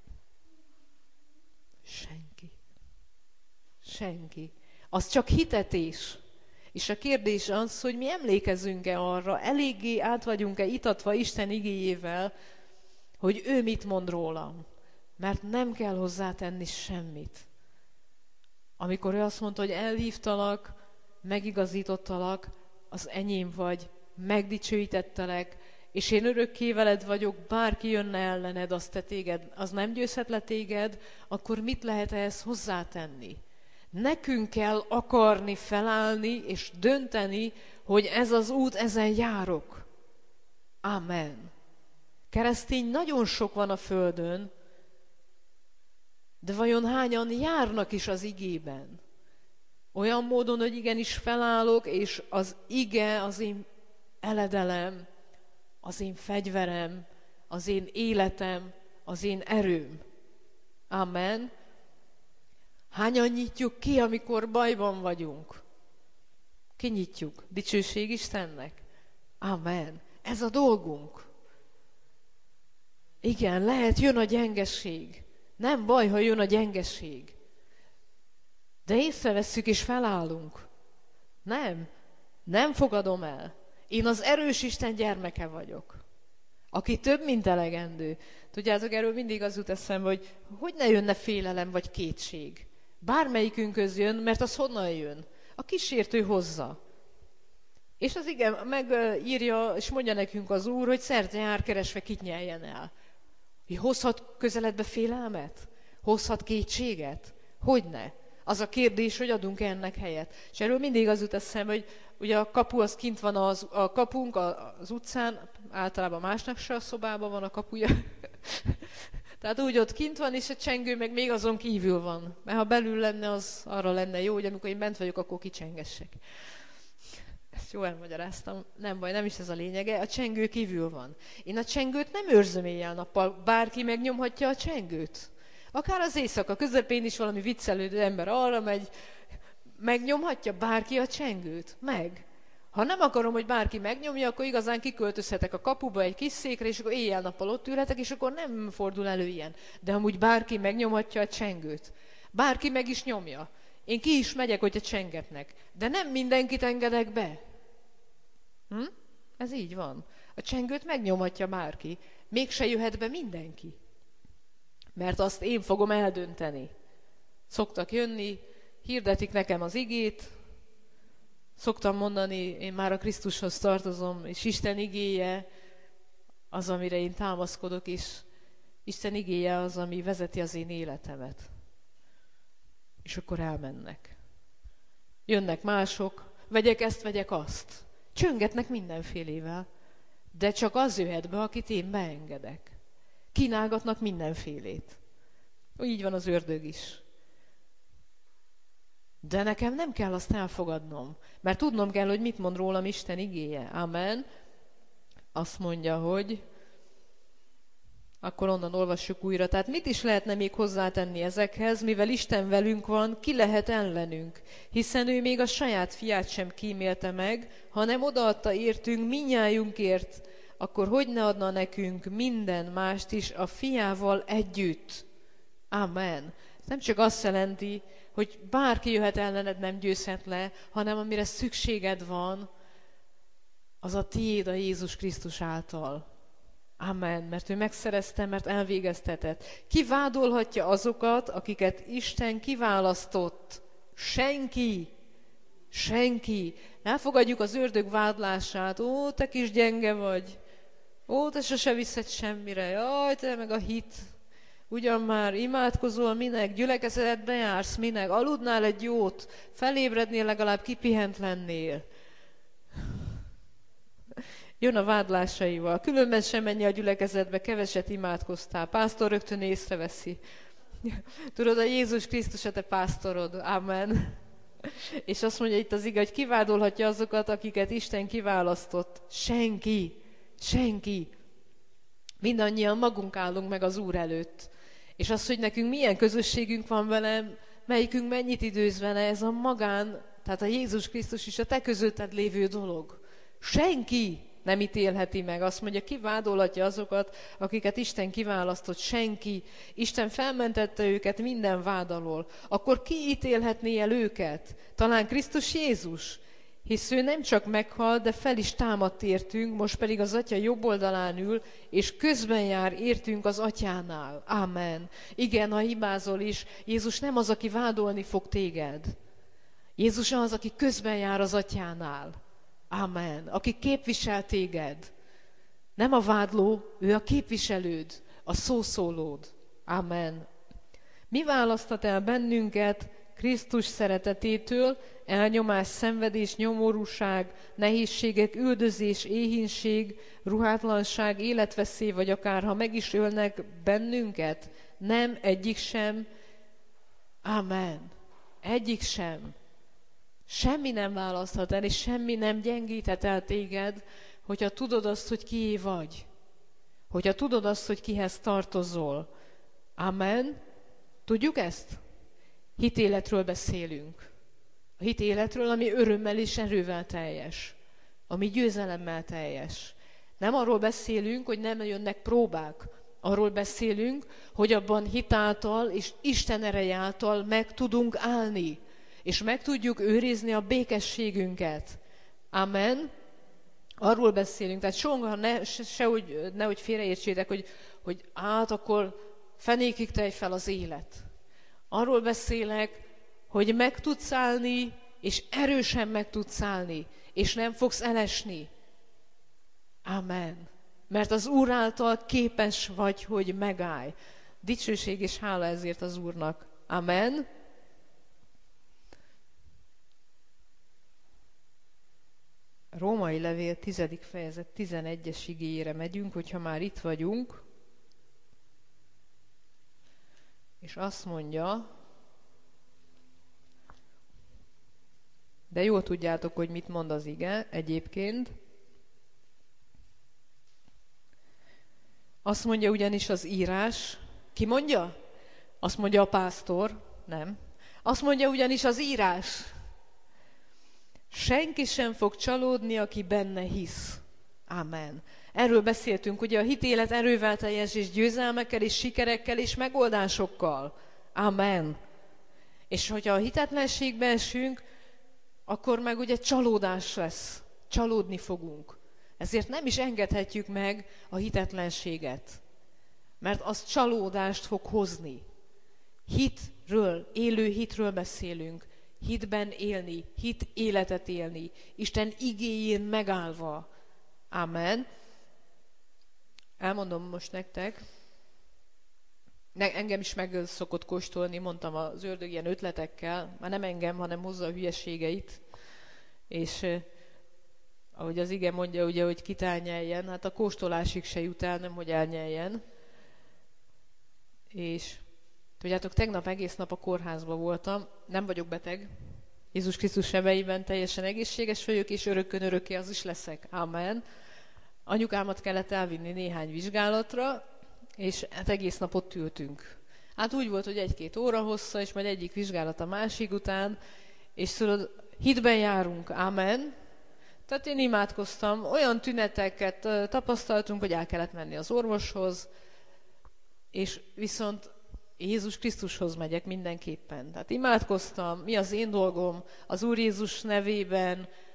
Senki. Senki. Az csak hitetés. És a kérdés az, hogy mi emlékezünk-e arra, eléggé át vagyunk-e itatva Isten igéjével, hogy ő mit mond rólam. Mert nem kell hozzátenni semmit. Amikor ő azt mondta, hogy elhívtalak, megigazítottalak, az enyém vagy, megdicsőítettelek, és én örökké veled vagyok, bárki jönne ellened, az, te téged, az nem győzhet le téged, akkor mit lehet ehhez hozzátenni? Nekünk kell akarni, felállni és dönteni, hogy ez az út, ezen járok. Amen. Keresztény nagyon sok van a földön, de vajon hányan járnak is az igében? Olyan módon, hogy igenis felállok, és az ige az én eledelem, az én fegyverem, az én életem, az én erőm. Amen. Hányan nyitjuk ki, amikor bajban vagyunk? Kinyitjuk. Dicsőség Istennek. Amen. Ez a dolgunk. Igen, lehet, jön a gyengeség. Nem baj, ha jön a gyengeség. De észrevesszük és felállunk. Nem. Nem fogadom el. Én az erős Isten gyermeke vagyok. Aki több, mint elegendő. Tudjátok, erről mindig az jut eszembe, hogy hogy ne jönne félelem vagy kétség. Bármelyikünkhöz jön, mert az honnan jön? A kísértő hozza. És az igen, megírja, és mondja nekünk az Úr, hogy szerte jár keresve kit nyeljen el. Hogy hozhat közeledbe félelmet? Hozhat kétséget? Hogyne? Az a kérdés, hogy adunk ennek helyet. És erről mindig az jut eszembe, hogy ugye a kapu az kint van, az, a kapunk az utcán, általában másnak se a szobában van a kapuja. Tehát úgy ott kint van, és a csengő meg még azon kívül van. Mert ha belül lenne, az arra lenne jó, hogy amikor én bent vagyok, akkor kicsengessek. Ezt jól elmagyaráztam. Nem baj, nem is ez a lényege. A csengő kívül van. Én a csengőt nem őrzöm éjjel-nappal. Bárki megnyomhatja a csengőt. Akár az éjszaka közepén is valami viccelődő ember arra megy, megnyomhatja bárki a csengőt? Meg. Ha nem akarom, hogy bárki megnyomja, akkor igazán kiköltözhetek a kapuba egy kis székre, és akkor éjjel-nappal ott ülhetek, és akkor nem fordul elő ilyen. De amúgy bárki megnyomhatja a csengőt. Bárki meg is nyomja. Én ki is megyek, hogyha csengetnek. De nem mindenkit engedek be. Hm? Ez így van. A csengőt megnyomhatja bárki. Mégse jöhet be mindenki. Mert azt én fogom eldönteni. Szoktak jönni, hirdetik nekem az igét, szoktam mondani, én már a Krisztushoz tartozom, és Isten igéje az, amire én támaszkodok, és Isten igéje az, ami vezeti az én életemet. És akkor elmennek. Jönnek mások, vegyek ezt, vegyek azt. Csöngetnek mindenfélével, de csak az jöhet be, akit én beengedek. Kínálgatnak mindenfélét. Így van az ördög is. De nekem nem kell azt elfogadnom, mert tudnom kell, hogy mit mond rólam Isten igéje. Amen. Azt mondja, hogy akkor onnan olvassuk újra. Tehát mit is lehetne még hozzátenni ezekhez, mivel Isten velünk van, ki lehet ellenünk? Hiszen ő még a saját fiát sem kímélte meg, hanem odaadta értünk minnyájunkért, akkor hogy ne adna nekünk minden mást is a fiával együtt? Amen. Nem csak azt jelenti, hogy bárki jöhet ellened, nem győzhet le, hanem amire szükséged van, az a tiéd a Jézus Krisztus által. Amen, mert ő megszerezte, mert elvégeztetett. Ki vádolhatja azokat, akiket Isten kiválasztott? Senki. Senki. Elfogadjuk az ördög vádlását. Ó, te kis gyenge vagy. Ó, te sose viszed semmire. Jaj, te meg a hit. Ugyan már imádkozol, minek? Gyülekezetbe jársz, minek? Aludnál egy jót, felébrednél, legalább kipihent lennél. Jön a vádlásaival. Különben sem menj a gyülekezetbe, keveset imádkoztál. Pásztor rögtön észreveszi. Tudod, a Jézus Krisztus a te pásztorod. Amen. És azt mondja itt az ige, hogy kivádolhatja azokat, akiket Isten kiválasztott. Senki. Senki. Mindannyian magunk állunk meg az Úr előtt. És az, hogy nekünk milyen közösségünk van vele, melyikünk mennyit időz vele, ez a magán, tehát a Jézus Krisztus is a te közötted lévő dolog. Senki nem ítélheti meg. Azt mondja, ki vádolhatja azokat, akiket Isten kiválasztott? Senki. Isten felmentette őket minden vád alól. Akkor ki ítélhetné el őket? Talán Krisztus Jézus? Hisz ő nem csak meghalt, de fel is támadt értünk, most pedig az Atya jobb oldalán ül, és közben jár értünk az Atyánál. Amen. Igen, ha hibázol is, Jézus nem az, aki vádolni fog téged. Jézus az, aki közben jár az Atyánál. Amen. Aki képvisel téged. Nem a vádló, ő a képviselőd, a szószólód. Amen. Mi választhat el bennünket Krisztus szeretetétől, elnyomás, szenvedés, nyomorúság, nehézségek, üldözés, éhínség, ruhátlanság, életveszély, vagy akár ha meg is ölnek bennünket? Nem, egyik sem. Amen. Egyik sem. Semmi nem választhat el, és semmi nem gyengíthet el téged, hogyha tudod azt, hogy kié vagy. Hogyha tudod azt, hogy kihez tartozol. Amen. Tudjuk ezt? Hitéletről beszélünk. A hitéletről, ami örömmel és erővel teljes. Ami győzelemmel teljes. Nem arról beszélünk, hogy nem jönnek próbák. Arról beszélünk, hogy abban hitáltal és Isten ereje által meg tudunk állni. És meg tudjuk őrizni a békességünket. Amen. Arról beszélünk, tehát soha ne, se, sehogy, nehogy félreértsétek, hogy, hogy át akkor fenékig tej fel az élet. Arról beszélek, hogy meg tudsz állni, és erősen meg tudsz állni, és nem fogsz elesni. Amen. Mert az Úr által képes vagy, hogy megállj. Dicsőség és hála ezért az Úrnak. Amen. Római levél tizedik fejezet tizenegyes igéjére megyünk, hogyha már itt vagyunk. És azt mondja, de jól tudjátok, hogy mit mond az ige egyébként. Azt mondja ugyanis az írás, ki mondja? Azt mondja a pásztor, nem. Azt mondja ugyanis az írás, senki sem fog csalódni, aki benne hisz. Amen. Erről beszéltünk, ugye a hitélet erővel teljes, és győzelmekkel, és sikerekkel, és megoldásokkal. Amen. És hogyha a hitetlenségbe esünk, akkor meg ugye csalódás lesz. Csalódni fogunk. Ezért nem is engedhetjük meg a hitetlenséget. Mert az csalódást fog hozni. Hitről, élő hitről beszélünk. Hitben élni, hit életet élni. Isten igéjén megállva. Amen. Elmondom most nektek. Ne, engem is meg szokott kóstolni, mondtam az ördög ilyen ötletekkel. Már nem engem, hanem hozza a hülyeségeit. És eh, ahogy az ige mondja, ugye, hogy kit elnyeljen, hát a kóstolásig se jut el, nem hogy elnyeljen. És tudjátok, tegnap egész nap a kórházban voltam, nem vagyok beteg, Jézus Krisztus sebeiben teljesen egészséges vagyok, és örökkön örökké az is leszek. Amen. Anyukámat kellett elvinni néhány vizsgálatra, és hát egész nap ott ültünk. Hát úgy volt, hogy egy-két óra hossza, és majd egyik vizsgálat a másik után, és tudod, hitben járunk. Amen. Tehát én imádkoztam, olyan tüneteket tapasztaltunk, hogy el kellett menni az orvoshoz, és viszont Jézus Krisztushoz megyek mindenképpen. Tehát imádkoztam, mi az én dolgom, az Úr Jézus nevében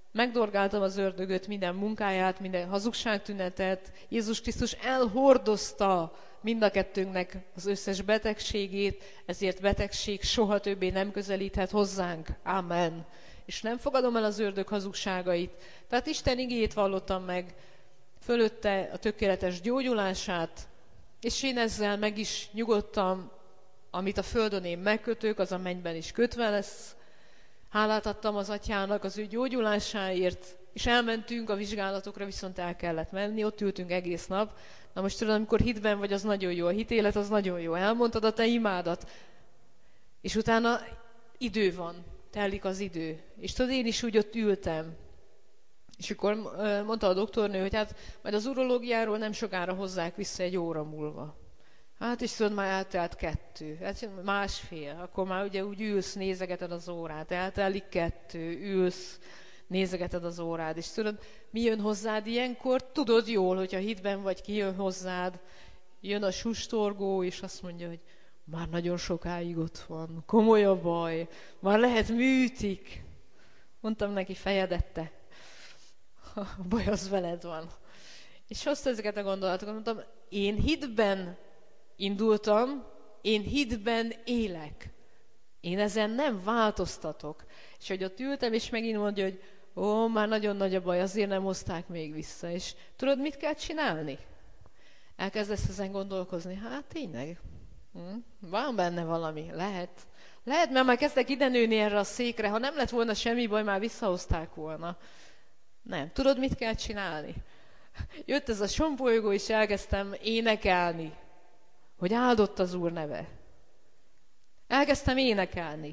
Megdorgáltam az ördögöt, minden munkáját, minden hazugságtünetet. Jézus Krisztus elhordozta mind a kettőnknek az összes betegségét, ezért betegség soha többé nem közelíthet hozzánk. Amen. És nem fogadom el az ördög hazugságait. Tehát Isten igéjét vallottam meg, fölötte a tökéletes gyógyulását, és én ezzel meg is nyugodtam, amit a földön én megkötök, az a mennyben is kötve lesz. Hálát adtam az atyának az ő gyógyulásáért, és elmentünk a vizsgálatokra, viszont el kellett menni, ott ültünk egész nap. Na most tudod, amikor hitben vagy, az nagyon jó, a hitélet az nagyon jó, elmondtad a te imádat, és utána idő van, telik az idő. És tudod, én is úgy ott ültem, és akkor mondta a doktornő, hogy hát majd az urológiáról nem sokára hozzák vissza egy óra múlva. Hát és tudod, már eltelt kettő, hát másfél, akkor már ugye úgy ülsz, nézegeted az órát, eltelik kettő, ülsz, nézegeted az órád, és tudod, mi jön hozzád ilyenkor? Tudod jól, hogyha hitben vagy, ki jön hozzád, jön a sustorgó, és azt mondja, hogy már nagyon sokáig ott van, komoly a baj, már lehet műtik. Mondtam neki, fejedette, a baj az veled van. És hozta ezeket a gondolatokat, mondtam, én hitben indultam, én hitben élek. Én ezen nem változtatok. És hogy ott ültem, és megint mondja, hogy ó, már nagyon nagy a baj, azért nem hozták még vissza. És tudod, mit kell csinálni? Elkezdesz ezen gondolkozni. Hát tényleg, hm? Van benne valami, lehet. Lehet, mert már kezdek ide nőni erre a székre. Ha nem lett volna semmi baj, már visszahozták volna. Nem. Tudod, mit kell csinálni? Jött ez a sombolygó, és elkezdtem énekelni, hogy áldott az Úr neve. Elkezdtem énekelni.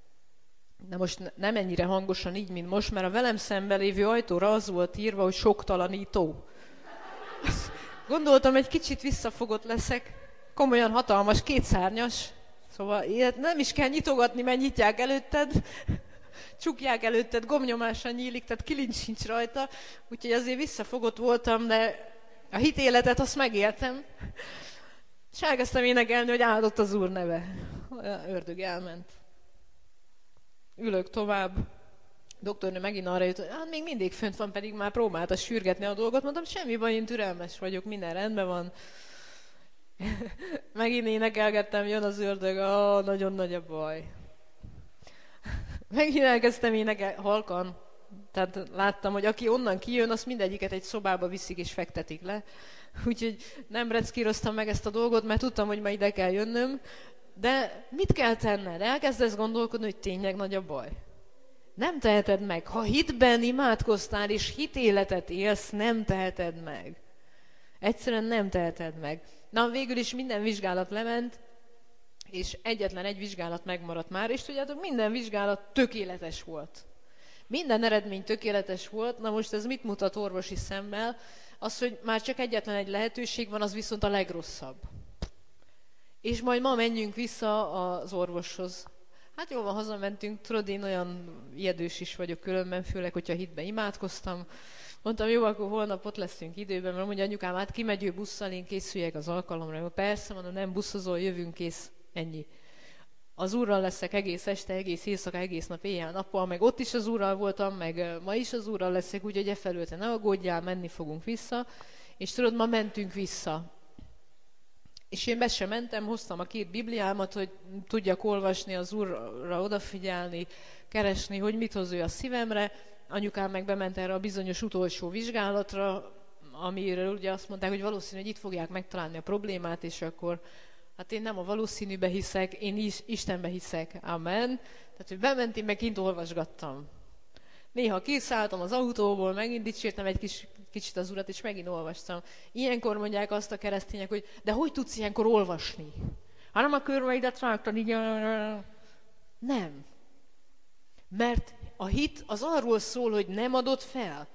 De most nem ennyire hangosan így, mint most, mert a velem szemben lévő ajtóra az volt írva, hogy soktalanító. Gondoltam, egy kicsit visszafogott leszek, komolyan hatalmas, kétszárnyas, szóval nem is kell nyitogatni, mert nyitják előtted, csukják előtted, gombnyomással nyílik, tehát kilincs sincs rajta, úgyhogy azért visszafogott voltam, de a hitéletet azt megéltem. És elkezdtem énekelni, hogy áldott az Úr neve. Ördög elment. Ülök tovább. Doktornő megint arra jött, hogy hát még mindig fönt van, pedig már próbálta sürgetni a dolgot. Mondtam, semmi baj, én türelmes vagyok, minden rendben van. Megint énekelgettem, jön az ördög, ah, nagyon nagy a baj. Megint elkezdtem énekelni, halkan. Tehát láttam, hogy aki onnan kijön, azt mindegyiket egy szobába viszik és fektetik le. Úgyhogy nem reckíroztam meg ezt a dolgot, mert tudtam, hogy ma ide kell jönnöm. De mit kell tenned? Elkezdesz gondolkodni, hogy tényleg nagy a baj. Nem teheted meg. Ha hitben imádkoztál és hitéletet élsz, nem teheted meg. Egyszerűen nem teheted meg. Na, végül is minden vizsgálat lement, és egyetlen egy vizsgálat megmaradt már, és tudjátok, minden vizsgálat tökéletes volt. Minden eredmény tökéletes volt, na most ez mit mutat orvosi szemmel? Az, hogy már csak egyetlen egy lehetőség van, az viszont a legrosszabb. És majd ma menjünk vissza az orvoshoz. Hát jól van, hazamentünk, tudod, én olyan ijedős is vagyok különben, főleg, hogyha hitben imádkoztam. Mondtam, jó, akkor holnap ott leszünk időben, mert mondja anyukám, hát kimegyő busszal, én készüljek az alkalomra. Jó, persze, mondom, nem buszozol, jövünk, kész, ennyi. Az Úrral leszek egész este, egész éjszaka, egész nap, éjjel-nappal, meg ott is az Úrral voltam, meg ma is az Úrral leszek, úgyhogy e felől te ne aggódjál, menni fogunk vissza. És tudod, ma mentünk vissza. És én be sem mentem, hoztam a két Bibliámat, hogy tudjak olvasni, az Úrra odafigyelni, keresni, hogy mit hoz ő a szívemre. Anyukám meg bement erre a bizonyos utolsó vizsgálatra, amiről ugye azt mondták, hogy valószínű, hogy itt fogják megtalálni a problémát, és akkor hát én nem a valószínűbe hiszek, én is Istenbe hiszek. Amen. Tehát, hogy bement, én meg kint olvasgattam. Néha kiszálltam az autóból, megint dicsértem egy kis, kicsit az Urat, és megint olvastam. Ilyenkor mondják azt a keresztények, hogy de hogy tudsz ilyenkor olvasni? Ha nem a körmeidet rágtad, így... Nem. Mert a hit az arról szól, hogy nem adod fel.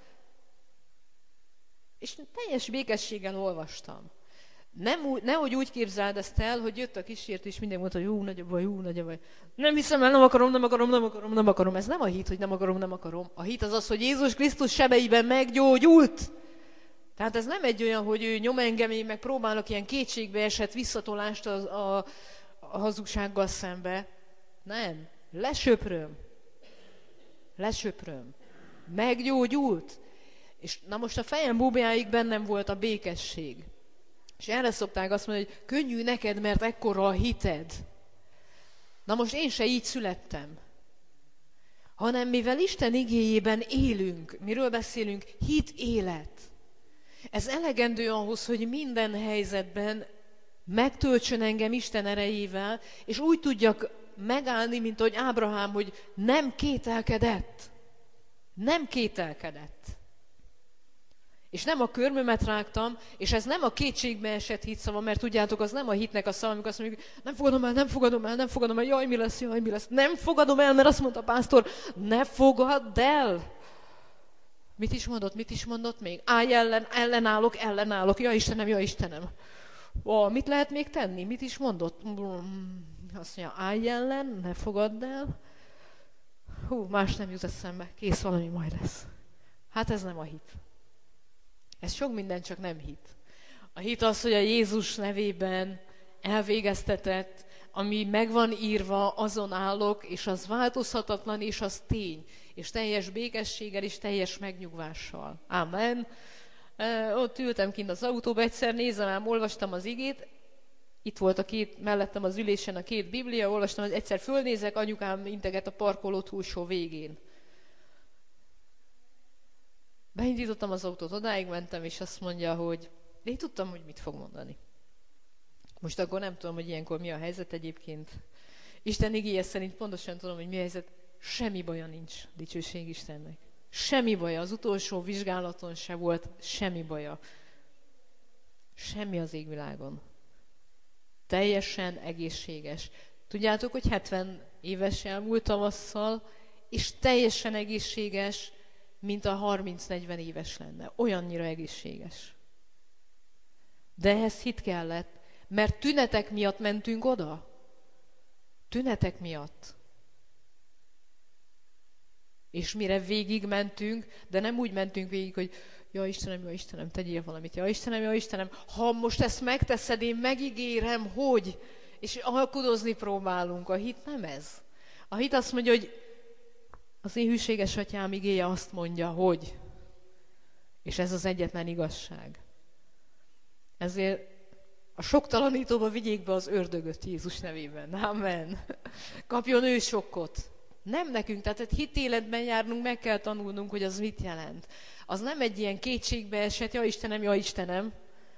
És teljes békességgel olvastam. Nem úgy, nehogy úgy képzeld ezt el, hogy jött a kísértő, és mindenki mondta, hogy jó, nagy a baj, jó, nagy a baj. Nem hiszem el, nem akarom, nem akarom, nem akarom, nem akarom. Ez nem a hit, hogy nem akarom, nem akarom. A hit az az, hogy Jézus Krisztus sebeiben meggyógyult. Tehát ez nem egy olyan, hogy ő nyom engem, én meg próbálok ilyen kétségbe esett visszatolást a, a, a hazugsággal szembe. Nem. Lesöpröm. Lesöpröm. meggyógyult. És na most a fejem búbjáig bennem volt a békesség. És erre szokták azt mondani, hogy könnyű neked, mert ekkora a hited. Na most én se így születtem. Hanem mivel Isten igéjében élünk, miről beszélünk? Hit, élet. Ez elegendő ahhoz, hogy minden helyzetben megtöltsön engem Isten erejével, és úgy tudjak megállni, mint ahogy Ábrahám, hogy nem kételkedett. Nem kételkedett. És nem a körmömet rágtam, és ez nem a kétségbe esett hitszava, mert tudjátok, az nem a hitnek a szava, amikor azt mondjuk, nem fogadom el, nem fogadom el, nem fogadom el, jaj, mi lesz, jaj, mi lesz. Nem fogadom el, mert azt mondta a pásztor, ne fogadd el. Mit is mondott, mit is mondott még? Állj ellen, ellenállok, ellenállok, ja Istenem, ja Istenem. Ó, mit lehet még tenni? Mit is mondott? Azt mondja, állj ellen, ne fogadd el. Hú, más nem jut eszembe, kész, valami majd lesz. Hát ez nem a hit. Ez sok minden, csak nem hit. A hit az, hogy a Jézus nevében elvégeztetett, ami meg van írva, azon állok, és az változhatatlan, és az tény. És teljes békességgel, és teljes megnyugvással. Amen. E, ott ültem kint az autóba, egyszer nézem ám, olvastam az igét, itt volt a két, mellettem az ülésen a két biblia, olvastam, hogy egyszer fölnézek, anyukám integet a parkoló túlsó végén. Beindítottam az autót, odáig mentem, és azt mondja, hogy én tudtam, hogy mit fog mondani. Most akkor nem tudom, hogy ilyenkor mi a helyzet egyébként. Isten igéje szerint pontosan tudom, hogy mi a helyzet. Semmi baja nincs, dicsőség Istennek. Semmi baja, az utolsó vizsgálaton se volt semmi baja. Semmi az égvilágon. Teljesen egészséges. Tudjátok, hogy hetven éves elmúlt tavasszal, és teljesen egészséges, mint a harminc-negyven éves lenne. Olyannyira egészséges. De ehhez hit kellett, mert tünetek miatt mentünk oda. Tünetek miatt. És mire végig mentünk, de nem úgy mentünk végig, hogy ja Istenem, ja Istenem, tegyél valamit, ja Istenem, ja Istenem, ha most ezt megteszed, én megígérem, hogy, és alkudozni próbálunk. A hit nem ez. A hit azt mondja, hogy az én hűséges atyám igéje azt mondja, hogy, és ez az egyetlen igazság. Ezért a sok talanítóba vigyék be az ördögöt Jézus nevében. Amen. Kapjon ő sokkot. Nem nekünk, tehát egy hitéletben járnunk, meg kell tanulnunk, hogy az mit jelent. Az nem egy ilyen kétségbe esett, ja Istenem, ja Istenem,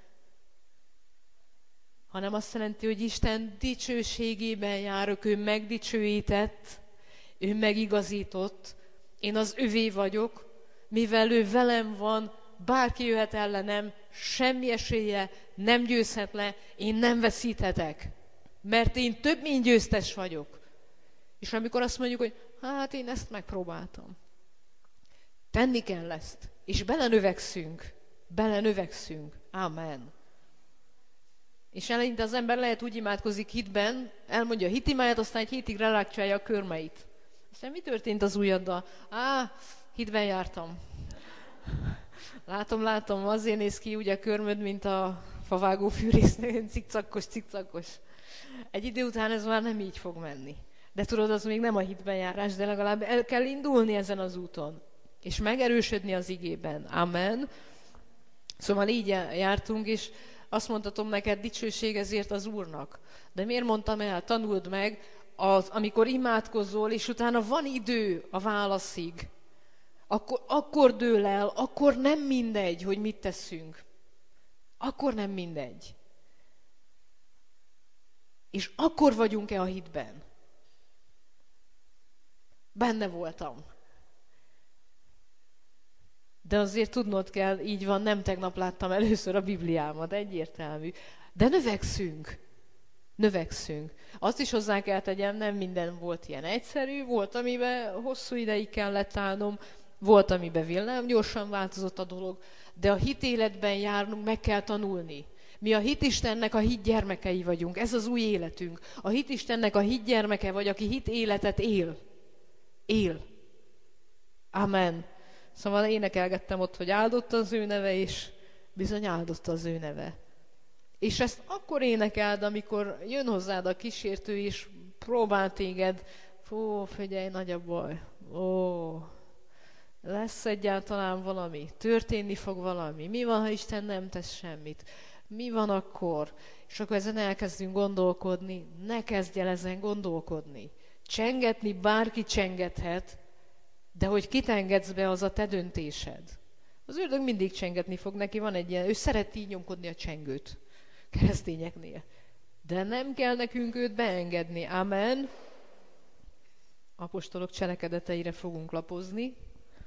hanem azt jelenti, hogy Isten dicsőségében járok, ő megdicsőített, ő megigazított, én az övé vagyok, mivel ő velem van, bárki jöhet ellenem, semmi esélye nem győzhet le, én nem veszíthetek, mert én több mint győztes vagyok. És amikor azt mondjuk, hogy hát én ezt megpróbáltam, tenni kell ezt, és belenövekszünk, belenövekszünk, amen. És eleinte az ember lehet úgy imádkozik hitben, elmondja a hitimáját, aztán egy hétig relákcsálja a körmeit. Aztán mi történt az ujjaddal? Á, hitben jártam. Látom, látom, azért néz ki ugye a körmöd, mint a favágó fűrésznél, cikcakos, cikcakos. Egy idő után ez már nem így fog menni. De tudod, az még nem a hitben járás, de legalább el kell indulni ezen az úton. És megerősödni az igében. Amen. Szóval így jártunk, és azt mondhatom neked, dicsőség ezért az Úrnak. De miért mondtam el? Tanuld meg, az, amikor imádkozol, és utána van idő a válaszig. Akkor, akkor dől el, akkor nem mindegy, hogy mit teszünk. Akkor nem mindegy. És akkor vagyunk-e a hitben? Benne voltam. De azért tudnod kell, így van, nem tegnap láttam először a Bibliámat, egyértelmű. De növekszünk. Növekszünk. Azt is hozzá kell tegyem, nem minden volt ilyen egyszerű, volt, amiben hosszú ideig kellett állnom, volt, amiben villám, gyorsan változott a dolog, de a hitéletben járnunk, meg kell tanulni. Mi a hitistennek a hit gyermekei vagyunk, ez az új életünk. A hitistennek a hit gyermeke vagy, aki hit életet él. Él. Amen. Szóval énekelgettem ott, hogy áldott az ő neve, és bizony áldott az ő neve. És ezt akkor énekeld, amikor jön hozzád a kísértő, és próbál téged, fú, figyelj, nagy a baj, ó, lesz egyáltalán valami, történni fog valami, mi van, ha Isten nem tesz semmit, mi van akkor, és akkor ezen elkezdünk gondolkodni, ne kezdj el ezen gondolkodni. Csengetni bárki csengethet, de hogy kit engedsz be, az a te döntésed. Az ördög mindig csengetni fog, neki van egy ilyen, ő szereti így nyomkodni a csengőt keresztényeknél. De nem kell nekünk őt beengedni. Amen. Apostolok cselekedeteire fogunk lapozni.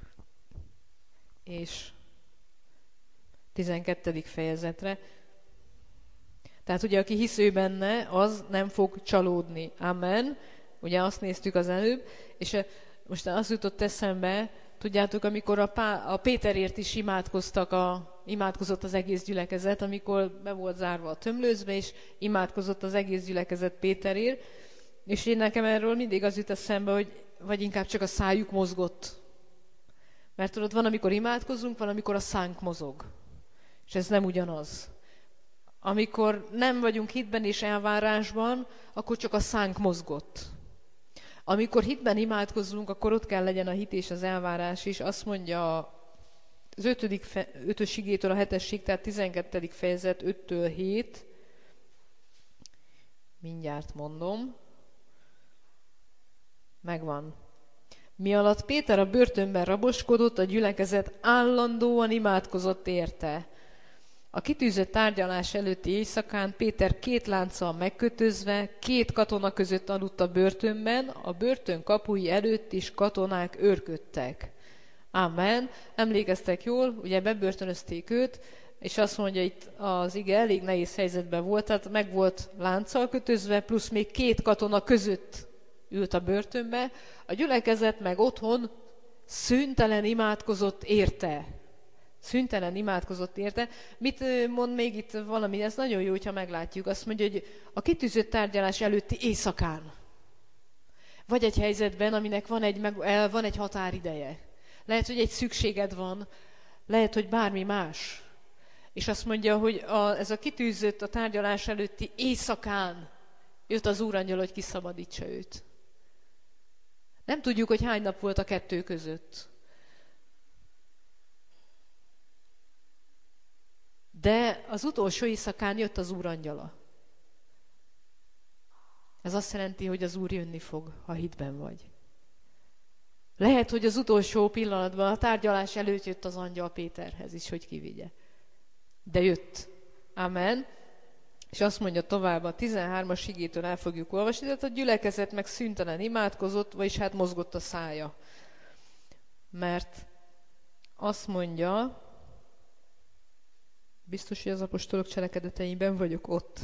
És tizenkettedik fejezetre. Tehát ugye, aki hisz ő benne, az nem fog csalódni. Amen. Ugye azt néztük az előbb. És most az jutott eszembe, tudjátok, amikor a, Pá- a Péterért is imádkoztak, a, imádkozott az egész gyülekezet, amikor be volt zárva a tömlőzbe, és imádkozott az egész gyülekezet Péterért, és én nekem erről mindig az jut eszembe, hogy vagy inkább csak a szájuk mozgott. Mert tudod, van, amikor imádkozunk, van, amikor a szánk mozog. És ez nem ugyanaz. Amikor nem vagyunk hitben és elvárásban, akkor csak a szánk mozgott. Amikor hitben imádkozzunk, akkor ott kell legyen a hit és az elvárás is. Azt mondja az ötödik fe, ötös igétől a hetessig, tehát tizenkettedik fejezet öttől hét. Mindjárt mondom. Megvan. Mi alatt Péter a börtönben raboskodott, a gyülekezet állandóan imádkozott érte. A kitűzött tárgyalás előtti éjszakán Péter két lánccal megkötözve, két katona között aludt a börtönben, a börtön kapui előtt is katonák őrködtek. Amen. Emlékeztek jól, ugye bebörtönözték őt, és azt mondja itt az ige, elég nehéz helyzetben volt, tehát meg volt lánccal kötözve, plusz még két katona között ült a börtönbe, a gyülekezet meg otthon szüntelen imádkozott érte. Szüntelen imádkozott érte. Mit mond még itt valami? Ez nagyon jó, hogyha meglátjuk. Azt mondja, hogy a kitűzött tárgyalás előtti éjszakán. Vagy egy helyzetben, aminek van egy, van egy határideje. Lehet, hogy egy szükséged van, lehet, hogy bármi más. És azt mondja, hogy a, ez a kitűzött a tárgyalás előtti éjszakán jött az úrangyal, hogy kiszabadítsa őt. Nem tudjuk, hogy hány nap volt a kettő között. De az utolsó éjszakán jött az Úr angyala. Ez azt jelenti, hogy az Úr jönni fog, ha hitben vagy. Lehet, hogy az utolsó pillanatban, a tárgyalás előtt jött az angyal Péterhez is, hogy kivigye. De jött. Amen. És azt mondja tovább, a tizenhármas igétől el fogjuk olvasni, tehát a gyülekezet meg szüntelen imádkozott, vagyis hát mozgott a szája. Mert azt mondja, biztos, hogy az apostolok cselekedeteiben vagyok ott.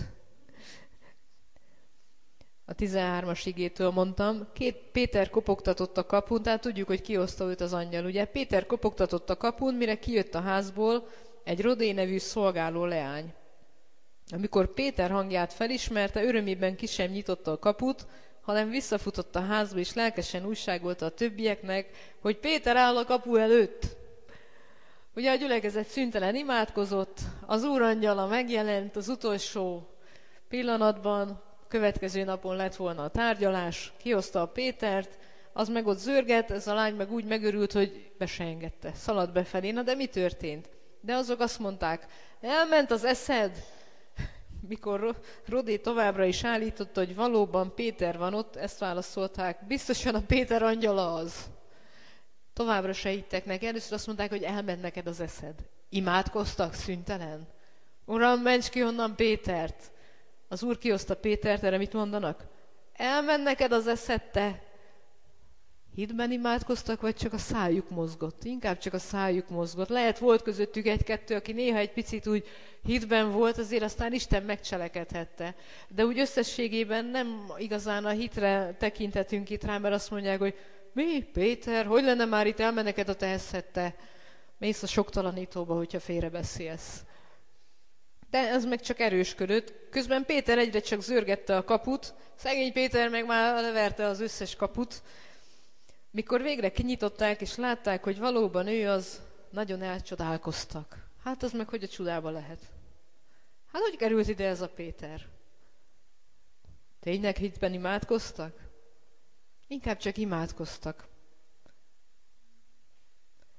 A tizenhármas igétől mondtam, két Péter kopogtatott a kapun, tehát tudjuk, hogy kihozta őt az angyal, ugye? Péter kopogtatott a kapun, mire kijött a házból egy Rodé nevű szolgáló leány. Amikor Péter hangját felismerte, örömében ki sem nyitotta a kaput, hanem visszafutott a házba, és lelkesen újságolta a többieknek, hogy Péter áll a kapu előtt. Ugye a gyülekezet szüntelen imádkozott, az Úr angyala megjelent az utolsó pillanatban, következő napon lett volna a tárgyalás, kihozta a Pétert, az meg ott zörgett, ez a lány meg úgy megörült, hogy be se engedte, szaladt befelé. Na de mi történt? De azok azt mondták, elment az eszed. Mikor Rodé továbbra is állította, hogy valóban Péter van ott, ezt válaszolták, biztosan a Péter angyala az. Továbbra se hittek neki, először azt mondták, hogy elment neked az eszed. Imádkoztak szüntelen. Uram, ments ki onnan Pétert. Az Úr kihozta Pétert, erre mit mondanak? Elment neked az eszed, te. Hitben imádkoztak, vagy csak a szájuk mozgott? Inkább csak a szájuk mozgott. Lehet volt közöttük egy-kettő, aki néha egy picit úgy hitben volt, azért aztán Isten megcselekedhette. De úgy összességében nem igazán a hitre tekintetünk itt rá, mert azt mondják, hogy mi, Péter, hogy lenne már itt, elmen neked a te eszed, te? Mész a soktalanítóba, hogyha félrebeszélsz. De ez meg csak erősködött. Közben Péter egyre csak zörgette a kaput, szegény Péter meg már leverte az összes kaput. Mikor végre kinyitották, és látták, hogy valóban ő az, nagyon elcsodálkoztak. Hát az meg hogy a csodába lehet. Hát hogy került ide ez a Péter? Tényleg hitben imádkoztak? Inkább csak imádkoztak.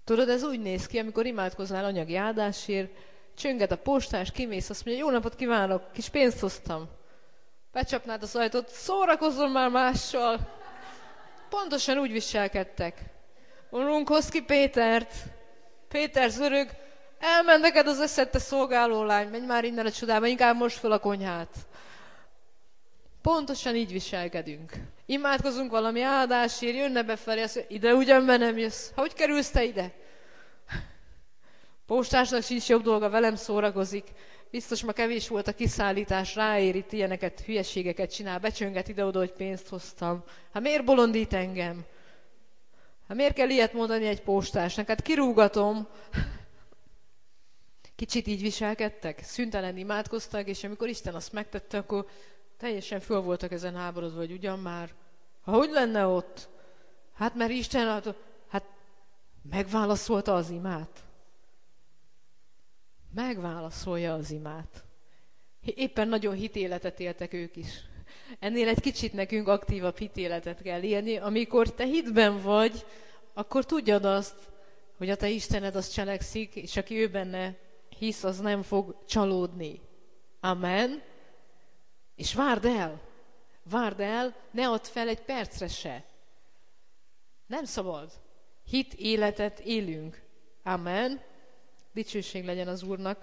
Tudod, ez úgy néz ki, amikor imádkoznál anyagi áldásért, csönget a postás, kimész, azt mondja, jó napot kívánok, kis pénzt hoztam. Becsapnád az ajtót, szórakozzon már mással. Pontosan úgy viselkedtek. Urunk, hozd ki Pétert. Péter zörög, elment neked az eszed, te szolgálólány, menj már innen a csodába, inkább most fel a konyhát. Pontosan így viselkedünk. Imádkozunk valami áldásért, jönne befelé, azt mondja, ide ugyan be nem jössz. Hogy kerülsz te ide? Postásnak sincs jobb dolga, velem szórakozik. Biztos ma kevés volt a kiszállítás, ráérít ilyeneket, hülyeségeket csinál, becsönget ide-oda, hogy pénzt hoztam. Hát miért bolondít engem? Hát miért kell ilyet mondani egy postásnak? Hát kirúgatom. Kicsit így viselkedtek, szüntelen imádkoztak, és amikor Isten azt megtette, akkor teljesen föl voltak ezen háborodva, hogy ugyan már, ha hogy lenne ott? Hát mert Isten hát megválaszolta az imát. Megválaszolja az imát. Éppen nagyon hitéletet éltek ők is. Ennél egy kicsit nekünk aktívabb hitéletet kell élni. Amikor te hitben vagy, akkor tudjad azt, hogy a te Istened az cselekszik, és aki ő benne hisz, az nem fog csalódni. Amen. És várd el, várd el, ne add fel egy percre se. Nem szabad. Hit életet élünk. Amen. Dicsőség legyen az Úrnak.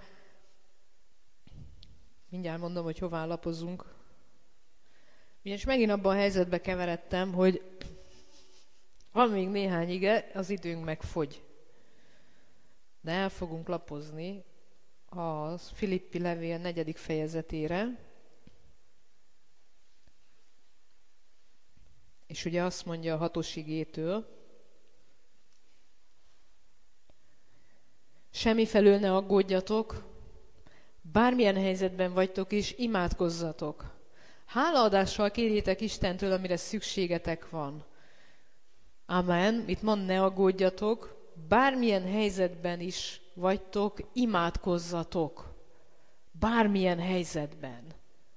Mindjárt mondom, hogy hová lapozunk. És megint abban a helyzetbe keveredtem, hogy van még néhány ige, az időnk megfogy. De el fogunk lapozni a Filippi levél negyedik fejezetére. És ugye azt mondja a hatos igétől, semmifelől ne aggódjatok, bármilyen helyzetben vagytok is, imádkozzatok. Hálaadással kérjétek Istentől, amire szükségetek van. Amen. Mit mond, ne aggódjatok, bármilyen helyzetben is vagytok, imádkozzatok. Bármilyen helyzetben.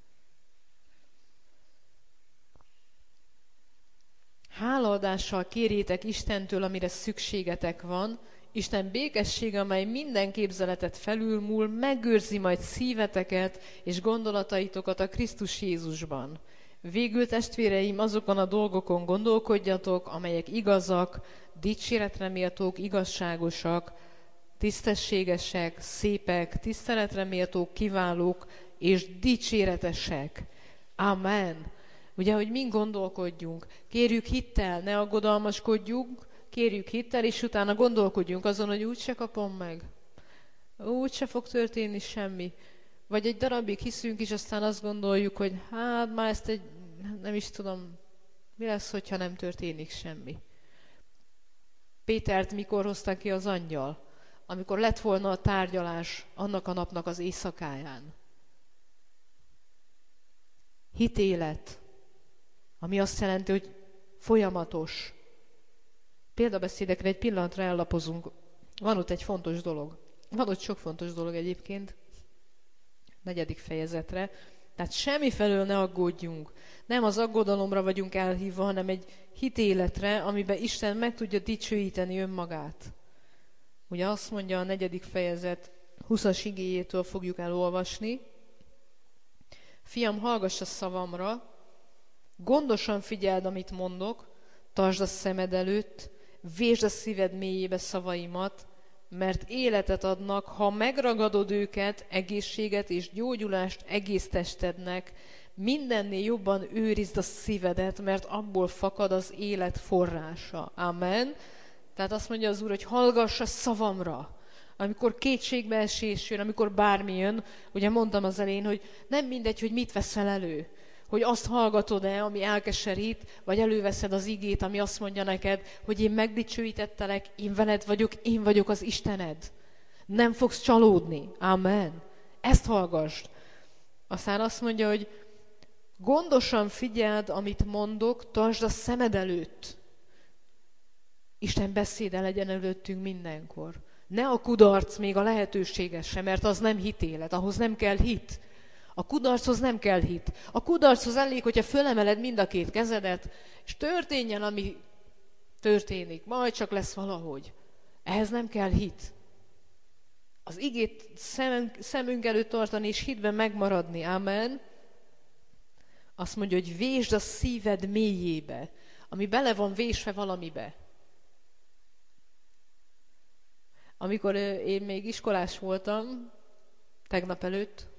Hálaadással kérjétek Istentől, amire szükségetek van. Isten békessége, amely minden képzeletet felülmúl, megőrzi majd szíveteket és gondolataitokat a Krisztus Jézusban. Végül, testvéreim, azokon a dolgokon gondolkodjatok, amelyek igazak, dicséretre méltók, igazságosak, tisztességesek, szépek, tiszteletre méltók, kiválók és dicséretesek. Amen. Ugye, hogy mind gondolkodjunk, kérjük hittel, ne aggodalmaskodjunk, kérjük hittel, és utána gondolkodjunk azon, hogy úgyse kapom meg. Úgyse fog történni semmi. Vagy egy darabig hiszünk, és aztán azt gondoljuk, hogy hát már ezt egy, nem is tudom, mi lesz, hogyha nem történik semmi. Pétert mikor hozta ki az angyal? Amikor lett volna a tárgyalás annak a napnak az éjszakáján. Hitélet, ami azt jelenti, hogy folyamatos. Példabeszédekre egy pillanatra ellapozunk. Van ott egy fontos dolog. Van ott sok fontos dolog egyébként. Negyedik fejezetre. Tehát semmifelől ne aggódjunk. Nem az aggodalomra vagyunk elhívva, hanem egy hitéletre, amiben Isten meg tudja dicsőíteni önmagát. Ugye azt mondja a negyedik fejezet huszas igéjétől fogjuk elolvasni. Fiam, hallgass a szavamra, gondosan figyeld, amit mondok, tartsd a szemed előtt, vésd a szíved mélyébe szavaimat, mert életet adnak, ha megragadod őket, egészséget és gyógyulást egész testednek, mindennél jobban őrizd a szívedet, mert abból fakad az élet forrása. Amen. Tehát azt mondja az Úr, hogy hallgass a szavamra. Amikor kétségbeesés jön, amikor bármi jön, ugye mondtam az elején, hogy nem mindegy, hogy mit veszel elő. Hogy azt hallgatod-e, ami elkeserít, vagy előveszed az igét, ami azt mondja neked, hogy én megdicsőítettelek, én veled vagyok, én vagyok az Istened. Nem fogsz csalódni. Amen. Ezt hallgassd. Aztán azt mondja, hogy gondosan figyeld, amit mondok, tartsd a szemed előtt. Isten beszéde legyen előttünk mindenkor. Ne a kudarc még a lehetőséges sem, mert az nem hitélet, ahhoz nem kell hit. A kudarchoz nem kell hit. A kudarchoz elég, hogyha fölemeled mind a két kezedet, és történjen, ami történik, majd csak lesz valahogy. Ehhez nem kell hit. Az igét szemünk, szemünk előtt tartani és hitben megmaradni. Amen. Azt mondja, hogy vésd a szíved mélyébe, ami bele van vésve valamibe. Amikor én még iskolás voltam, tegnap előtt,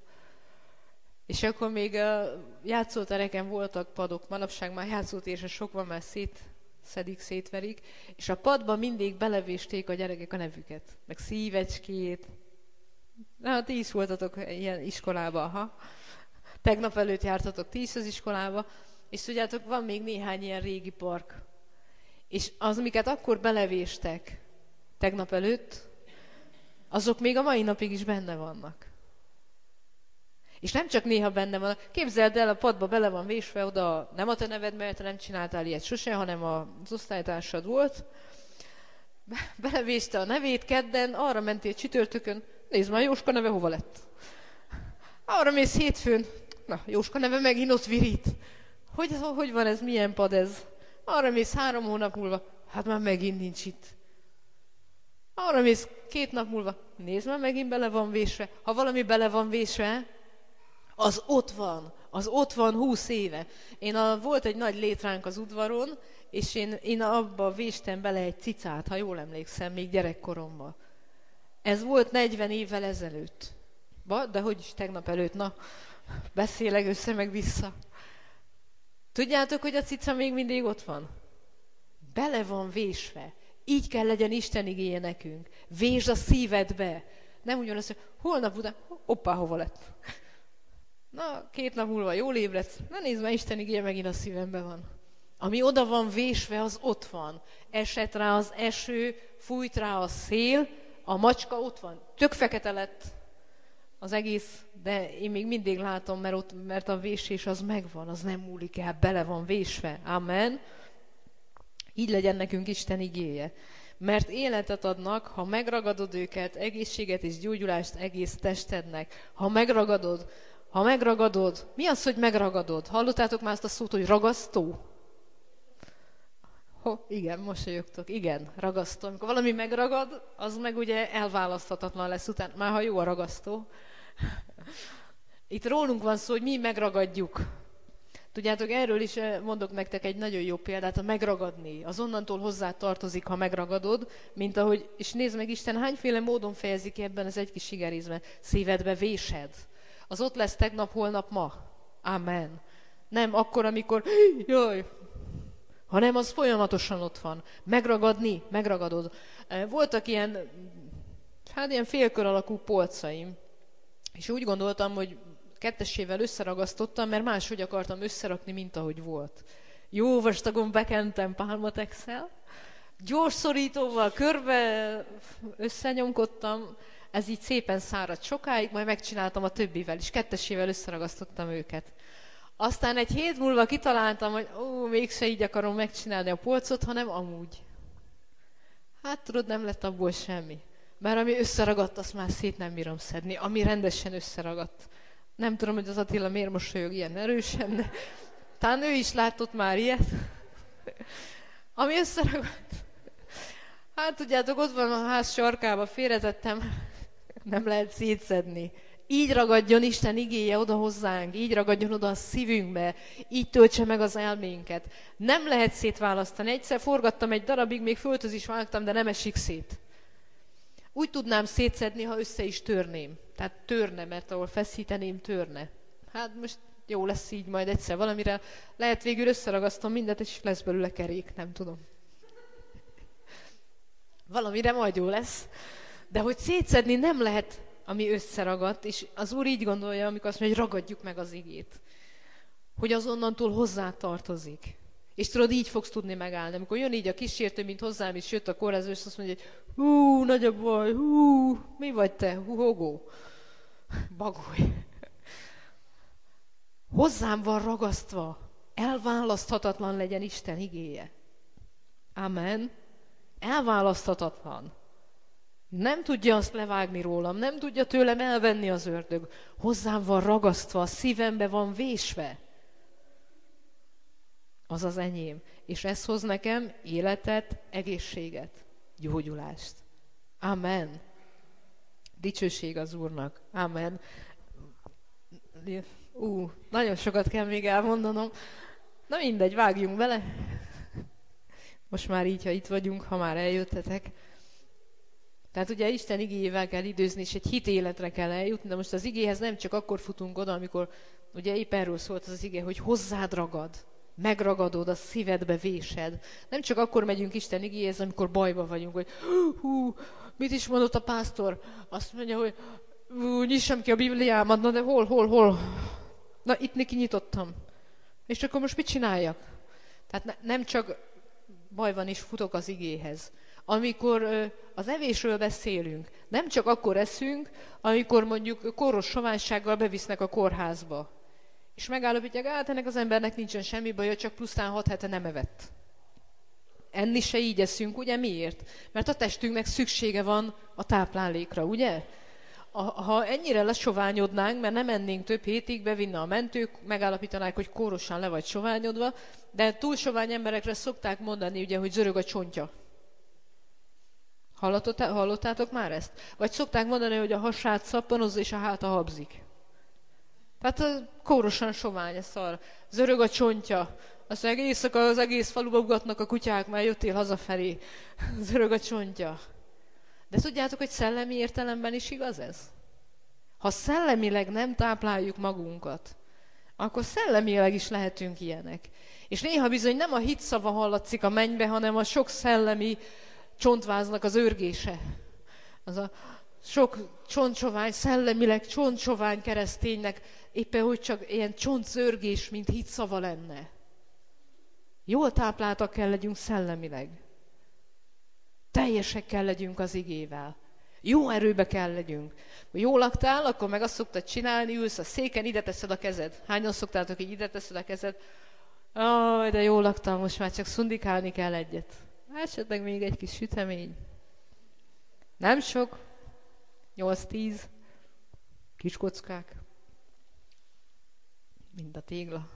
és akkor még a játszótereken voltak padok, manapság már játszótér se sok van, már szétszedik, szétverik, és a padba mindig belevésték a gyerekek a nevüket, meg szívecskét. Na, ti is voltatok ilyen iskolában, ha? Tegnap előtt jártatok ti is az iskolába, és tudjátok, van még néhány ilyen régi park. És az, amiket akkor belevéstek tegnap előtt, azok még a mai napig is benne vannak. És nem csak néha benne van. Képzeld el, a padba bele van vésve oda, nem a te neved, mert te nem csináltál ilyet sose, hanem az osztálytársad volt. Be- belevéste a nevét kedden, arra mentél csütörtökön, nézd már, Jóska neve hova lett? Arra mész hétfőn, na, Jóska neve megint ott virít. Hogy, hogy van ez, milyen pad ez? Arra mész három hónap múlva, hát már megint nincs itt. Arra mész két nap múlva, nézd már, megint bele van vésve. Ha valami bele van vésve, az ott van, az ott van húsz éve. Én a, volt egy nagy létránk az udvaron, és én, én abba véstem bele egy cicát, ha jól emlékszem, még gyerekkoromban. Ez volt negyven évvel ezelőtt. Ba, de hogy is tegnap előtt, na, beszélek össze meg vissza. Tudjátok, hogy a cica még mindig ott van? Bele van vésve. Így kell legyen Isten igéje nekünk. Vésd a szívedbe. Nem ugyanazt, hogy holnap után, hoppá, hova lett? Na, két nap múlva jól ébredsz, na nézd már, Isten igéje megint a szívemben van. Ami oda van vésve, az ott van. Esett rá az eső, fújt rá a szél, a macska ott van. Tök fekete lett az egész, de én még mindig látom, mert, ott, mert a vésés az megvan, az nem múlik el, bele van vésve. Amen. Így legyen nekünk Isten igéje. Mert életet adnak, ha megragadod őket, egészséget és gyógyulást egész testednek. Ha megragadod, ha megragadod, mi az, hogy megragadod? Hallottátok már azt a szót, hogy ragasztó? Ho, igen, mosolyogtok. Igen, ragasztó. Amikor valami megragad, az meg ugye elválaszthatatlan lesz utána. Már ha jó a ragasztó. Itt rólunk van szó, hogy mi megragadjuk. Tudjátok, erről is mondok nektek egy nagyon jó példát, a megragadni. Az onnantól hozzá tartozik, ha megragadod, mint ahogy, és nézd meg Isten, hányféle módon fejezik ki ebben az egy kis igerészben. Szívedbe vésed. Az ott lesz tegnap, holnap, ma. Amen. Nem akkor, amikor, jaj, hanem az folyamatosan ott van. Megragadni, megragadod. Voltak ilyen, hát ilyen félkör alakú polcaim, és úgy gondoltam, hogy kettesével összeragasztottam, mert máshogy akartam összerakni, mint ahogy volt. Jó vastagon bekentem pálmatexszel, gyors szorítóval körbe összenyomkodtam, ez így szépen száradt sokáig, majd megcsináltam a többivel is, kettesével összeragasztottam őket. Aztán egy hét múlva kitaláltam, hogy ó, mégse így akarom megcsinálni a polcot, hanem amúgy. Hát tudod, nem lett abból semmi. Mert ami összeragadt, azt már szét nem bírom szedni, ami rendesen összeragadt. Nem tudom, hogy az Attila miért mosolyog ilyen erősen, de talán ő is látott már ilyet. Ami összeragadt. Hát tudjátok, ott van a ház sarkába, félretettem, nem lehet szétszedni. Így ragadjon Isten igéje oda hozzánk, így ragadjon oda a szívünkbe, így töltse meg az elménket. Nem lehet szétválasztani. Egyszer forgattam egy darabig, még földhöz is vágtam, de nem esik szét. Úgy tudnám szétszedni, ha össze is törném. Tehát törne, mert ahol feszíteném, törne. Hát most jó lesz így majd egyszer valamire. Lehet végül összeragasztom mindet, és lesz belőle kerék, nem tudom. Valamire majd jó lesz. De hogy szétszedni nem lehet, ami összeragadt, és az Úr így gondolja, amikor azt mondja, hogy ragadjuk meg az igét. Hogy azonnantól hozzá tartozik. És tudod, így fogsz tudni megállni. Amikor jön így a kísértő, mint hozzám is jött a kórházba, és azt mondja, hogy hú, nagy a baj, hú, mi vagy te, hú, hogó, bagoly. Hozzám van ragasztva, elválaszthatatlan legyen Isten igéje. Amen. Elválaszthatatlan. Nem tudja azt levágni rólam, nem tudja tőlem elvenni az ördög. Hozzám van ragasztva, a szívembe van vésve. Az az enyém. És ez hoz nekem életet, egészséget, gyógyulást. Amen. Dicsőség az Úrnak. Amen. Ú, nagyon sokat kell még elmondanom. Na mindegy, vágjunk bele. Most már így, ha itt vagyunk, ha már eljöttetek. Tehát ugye Isten igéjével kell időzni, és egy hitéletre kell eljutni, de most az igéhez nem csak akkor futunk oda, amikor ugye épp erről szólt az, az igé, hogy hozzád ragad, megragadod, a szívedbe vésed. Nem csak akkor megyünk Isten igéhez, amikor bajba vagyunk, hogy hú, mit is mondott a pásztor? Azt mondja, hogy hú, nyissam ki a Bibliámat, na de hol, hol, hol? Na itt neki nyitottam. És akkor most mit csináljak? Tehát ne, nem csak baj van, és futok az igéhez. Amikor ö, az evésről beszélünk, nem csak akkor eszünk, amikor mondjuk koros soványsággal bevisznek a kórházba. És megállapítják, hát ennek az embernek nincsen semmi baja, csak plusztán hat hete nem evett. Enni se így eszünk, ugye? Miért? Mert a testünknek szüksége van a táplálékra, ugye? A, ha ennyire lesoványodnánk, mert nem ennénk több hétig, bevinne a mentők, megállapítanák, hogy kórosan le vagy soványodva, de túl sovány emberekre szokták mondani, ugye, hogy zörög a csontja. Hallottátok már ezt? Vagy szokták mondani, hogy a hasát szappanozza, és a háta habzik. Tehát kórosan sovány, ez szar. Zörög a csontja. Azt mondják, éjszaka az egész faluba ugatnak a kutyák, már jöttél hazafelé. Zörög a csontja. De tudjátok, hogy szellemi értelemben is igaz ez? Ha szellemileg nem tápláljuk magunkat, akkor szellemileg is lehetünk ilyenek. És néha bizony nem a hit szava hallatszik a mennybe, hanem a sok szellemi csontváznak az őrgése. Az a sok csontsovány, szellemileg csontsovány kereszténynek éppen hogy csak ilyen csontszörgés, mint hit szava lenne. Jól tápláltak kell legyünk szellemileg. Teljesek kell legyünk az igével. Jó erőbe kell legyünk. Ha jól laktál, akkor meg azt szoktad csinálni, ülsz a széken, ide teszed a kezed. Hányan szoktátok, hogy ide teszed a kezed? Aj, de jól laktam, most már csak szundikálni kell egyet. Esetleg még egy kis sütemény. Nem sok. nyolc-tíz. Kis kockák. Mint a tégla.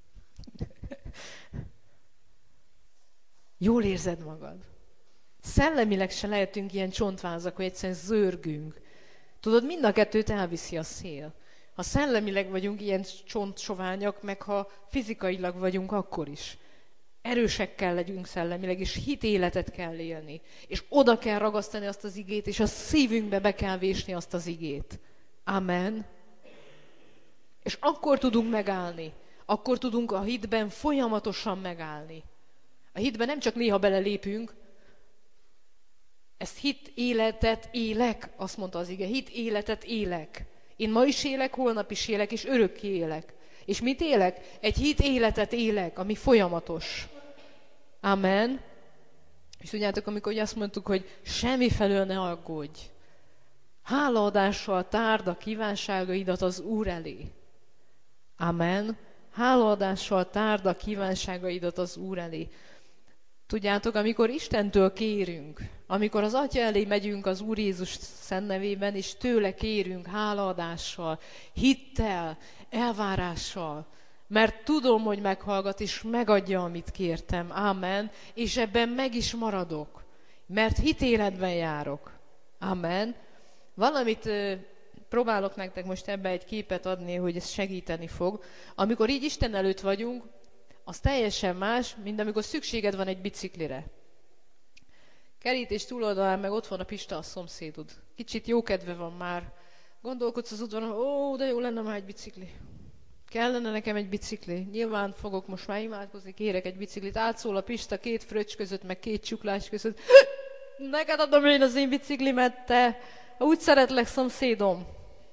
Jól érzed magad. Szellemileg se lehetünk ilyen csontvázak, hogy egyszerűen zörgünk. Tudod, mind a kettőt elviszi a szél. Ha szellemileg vagyunk ilyen csontsoványak, meg ha fizikailag vagyunk, akkor is. Erősek kell legyünk szellemileg, és hitéletet kell élni. És oda kell ragasztani azt az igét, és a szívünkbe be kell vésni azt az igét. Amen. És akkor tudunk megállni. Akkor tudunk a hitben folyamatosan megállni. A hitben nem csak néha belelépünk, ezt hit életet élek, azt mondta az ige, hit életet élek. Én ma is élek, holnap is élek, és örökké élek. És mit élek? Egy hit életet élek, ami folyamatos. Amen. És tudjátok, amikor ugye azt mondtuk, hogy semmifelől ne aggódj. Hálaadással tárd a kívánságaidat az Úr elé. Amen. Hálaadással tárd a kívánságaidat az Úr elé. Tudjátok, amikor Istentől kérünk, amikor az Atya elé megyünk az Úr Jézus szent nevében, és tőle kérünk hálaadással, hittel, elvárással, mert tudom, hogy meghallgat, és megadja, amit kértem. Amen. És ebben meg is maradok, mert hitéletben járok. Amen. Valamit ö, próbálok nektek most ebbe egy képet adni, hogy ez segíteni fog. Amikor így Isten előtt vagyunk, az teljesen más, mint amikor szükséged van egy biciklire. Kerítés túloldalán meg ott van a Pista, a szomszédod. Kicsit jó kedve van már. Gondolkodsz az udvaron, ó, de jó lenne már egy bicikli. Kellene nekem egy bicikli. Nyilván fogok most már imádkozni, kérek egy biciklit. Átszól a Pista két fröccs között, meg két csuklás között. Neked adom én az én biciklimet, te úgy szeretlek, szomszédom.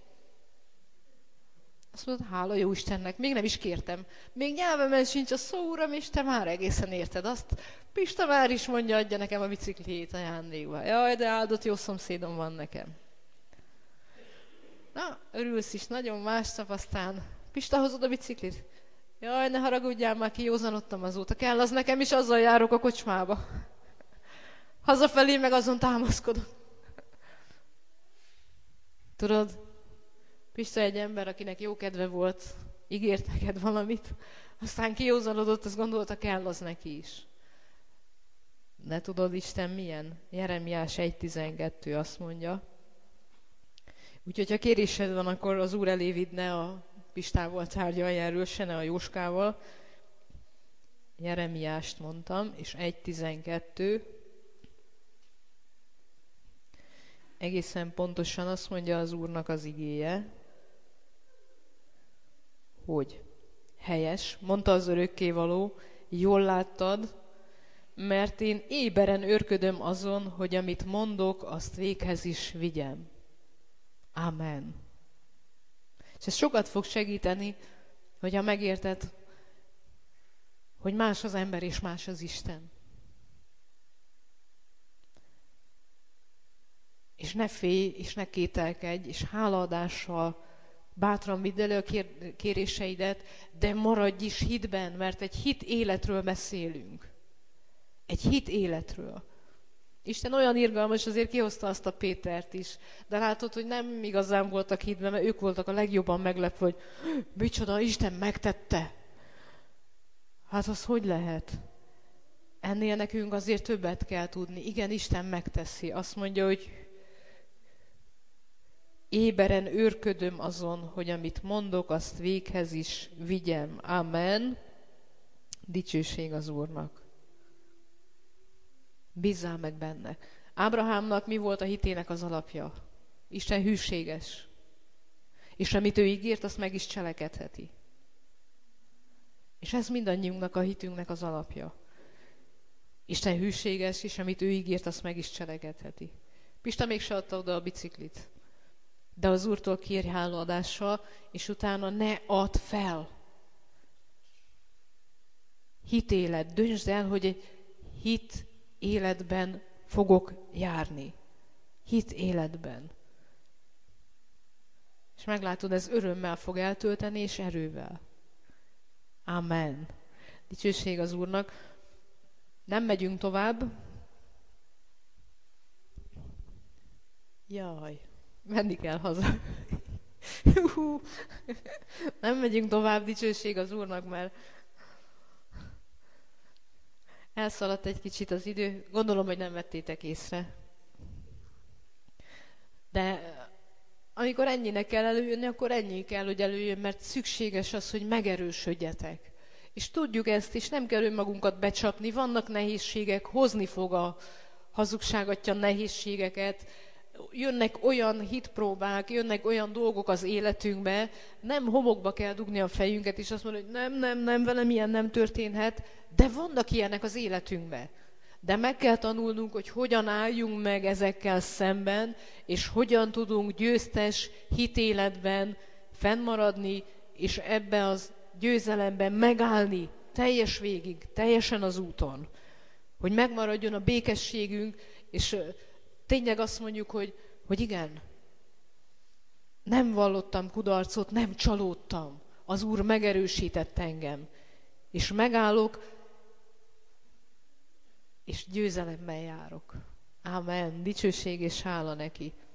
Azt mondod, hála jó Istennek, még nem is kértem. Még nyelvemen sincs a szó, Uram, és te már egészen érted azt. Pista már is mondja, adja nekem a bicikliét ajándékba. Jaj, de áldott jó szomszédom van nekem. Na, örülsz is, nagyon másnap aztán. Pista, hozod a biciklit? Jaj, ne haragudjál, már kijózanodtam azóta. Kell az nekem is, azzal járok a kocsmába. Hazafelé meg azon támaszkodom. Tudod, Pista egy ember, akinek jó kedve volt, ígért neked valamit, aztán kijózanodott, azt gondolta, kell az neki is. Ne tudod Isten milyen? Jeremiás egy tizenkettő azt mondja. Úgyhogy ha kérésed van, akkor az Úr elé vidd, ne a Pistával tárgyalj erről, se ne a Jóskával. Jeremiást mondtam, és egy tizenkettő. Egészen pontosan azt mondja az Úrnak az igéje, hogy helyes, mondta az örökkévaló, jól láttad, mert én éberen őrködöm azon, hogy amit mondok, azt véghez is vigyem. Amen. És ez sokat fog segíteni, hogyha megérted, hogy más az ember és más az Isten. És ne félj, és ne kételkedj, és hálaadással bátran vidd elő a kér- kéréseidet, de maradj is hitben, mert egy hit életről beszélünk. Egy hit életről. Isten olyan irgalmas, azért kihozta azt a Pétert is. De látod, hogy nem igazán voltak hitben, mert ők voltak a legjobban meglepve, hogy micsoda, Isten megtette. Hát az hogy lehet? Ennél nekünk azért többet kell tudni. Igen, Isten megteszi. Azt mondja, hogy éberen őrködöm azon, hogy amit mondok, azt véghez is vigyem. Amen. Dicsőség az Úrnak. Bízzál meg benne. Ábrahámnak mi volt a hitének az alapja? Isten hűséges. És amit ő ígért, azt meg is cselekedheti. És ez mindannyiunknak a hitünknek az alapja. Isten hűséges, és amit ő ígért, azt meg is cselekedheti. Pista még se adta oda a biciklit. De az Úrtól kérj hálaadással, és utána ne add fel. Hitélet. Döntsd el, hogy egy hit életben fogok járni. Hit életben. És meglátod, ez örömmel fog eltölteni, és erővel. Amen. Dicsőség az Úrnak. Nem megyünk tovább. Jaj, menni kell haza. Nem megyünk tovább, dicsőség az Úrnak, mert elszaladt egy kicsit az idő. Gondolom, hogy nem vettétek észre. De amikor ennyinek kell előjönni, akkor ennyi kell, hogy előjön, mert szükséges az, hogy megerősödjetek. És tudjuk ezt, és nem kell önmagunkat becsapni. Vannak nehézségek, hozni fog a hazugságatja nehézségeket. Jönnek olyan hitpróbák, jönnek olyan dolgok az életünkbe, nem homokba kell dugni a fejünket, és azt mondani, hogy nem, nem, nem, velem ilyen nem történhet, de vannak ilyenek az életünkbe. De meg kell tanulnunk, hogy hogyan álljunk meg ezekkel szemben, és hogyan tudunk győztes hitéletben fennmaradni, és ebbe az győzelemben megállni teljes végig, teljesen az úton. Hogy megmaradjon a békességünk, és tényleg azt mondjuk, hogy, hogy igen, nem vallottam kudarcot, nem csalódtam. Az Úr megerősített engem. És megállok, és győzelemmel járok. Ámen. Dicsőség és hála neki.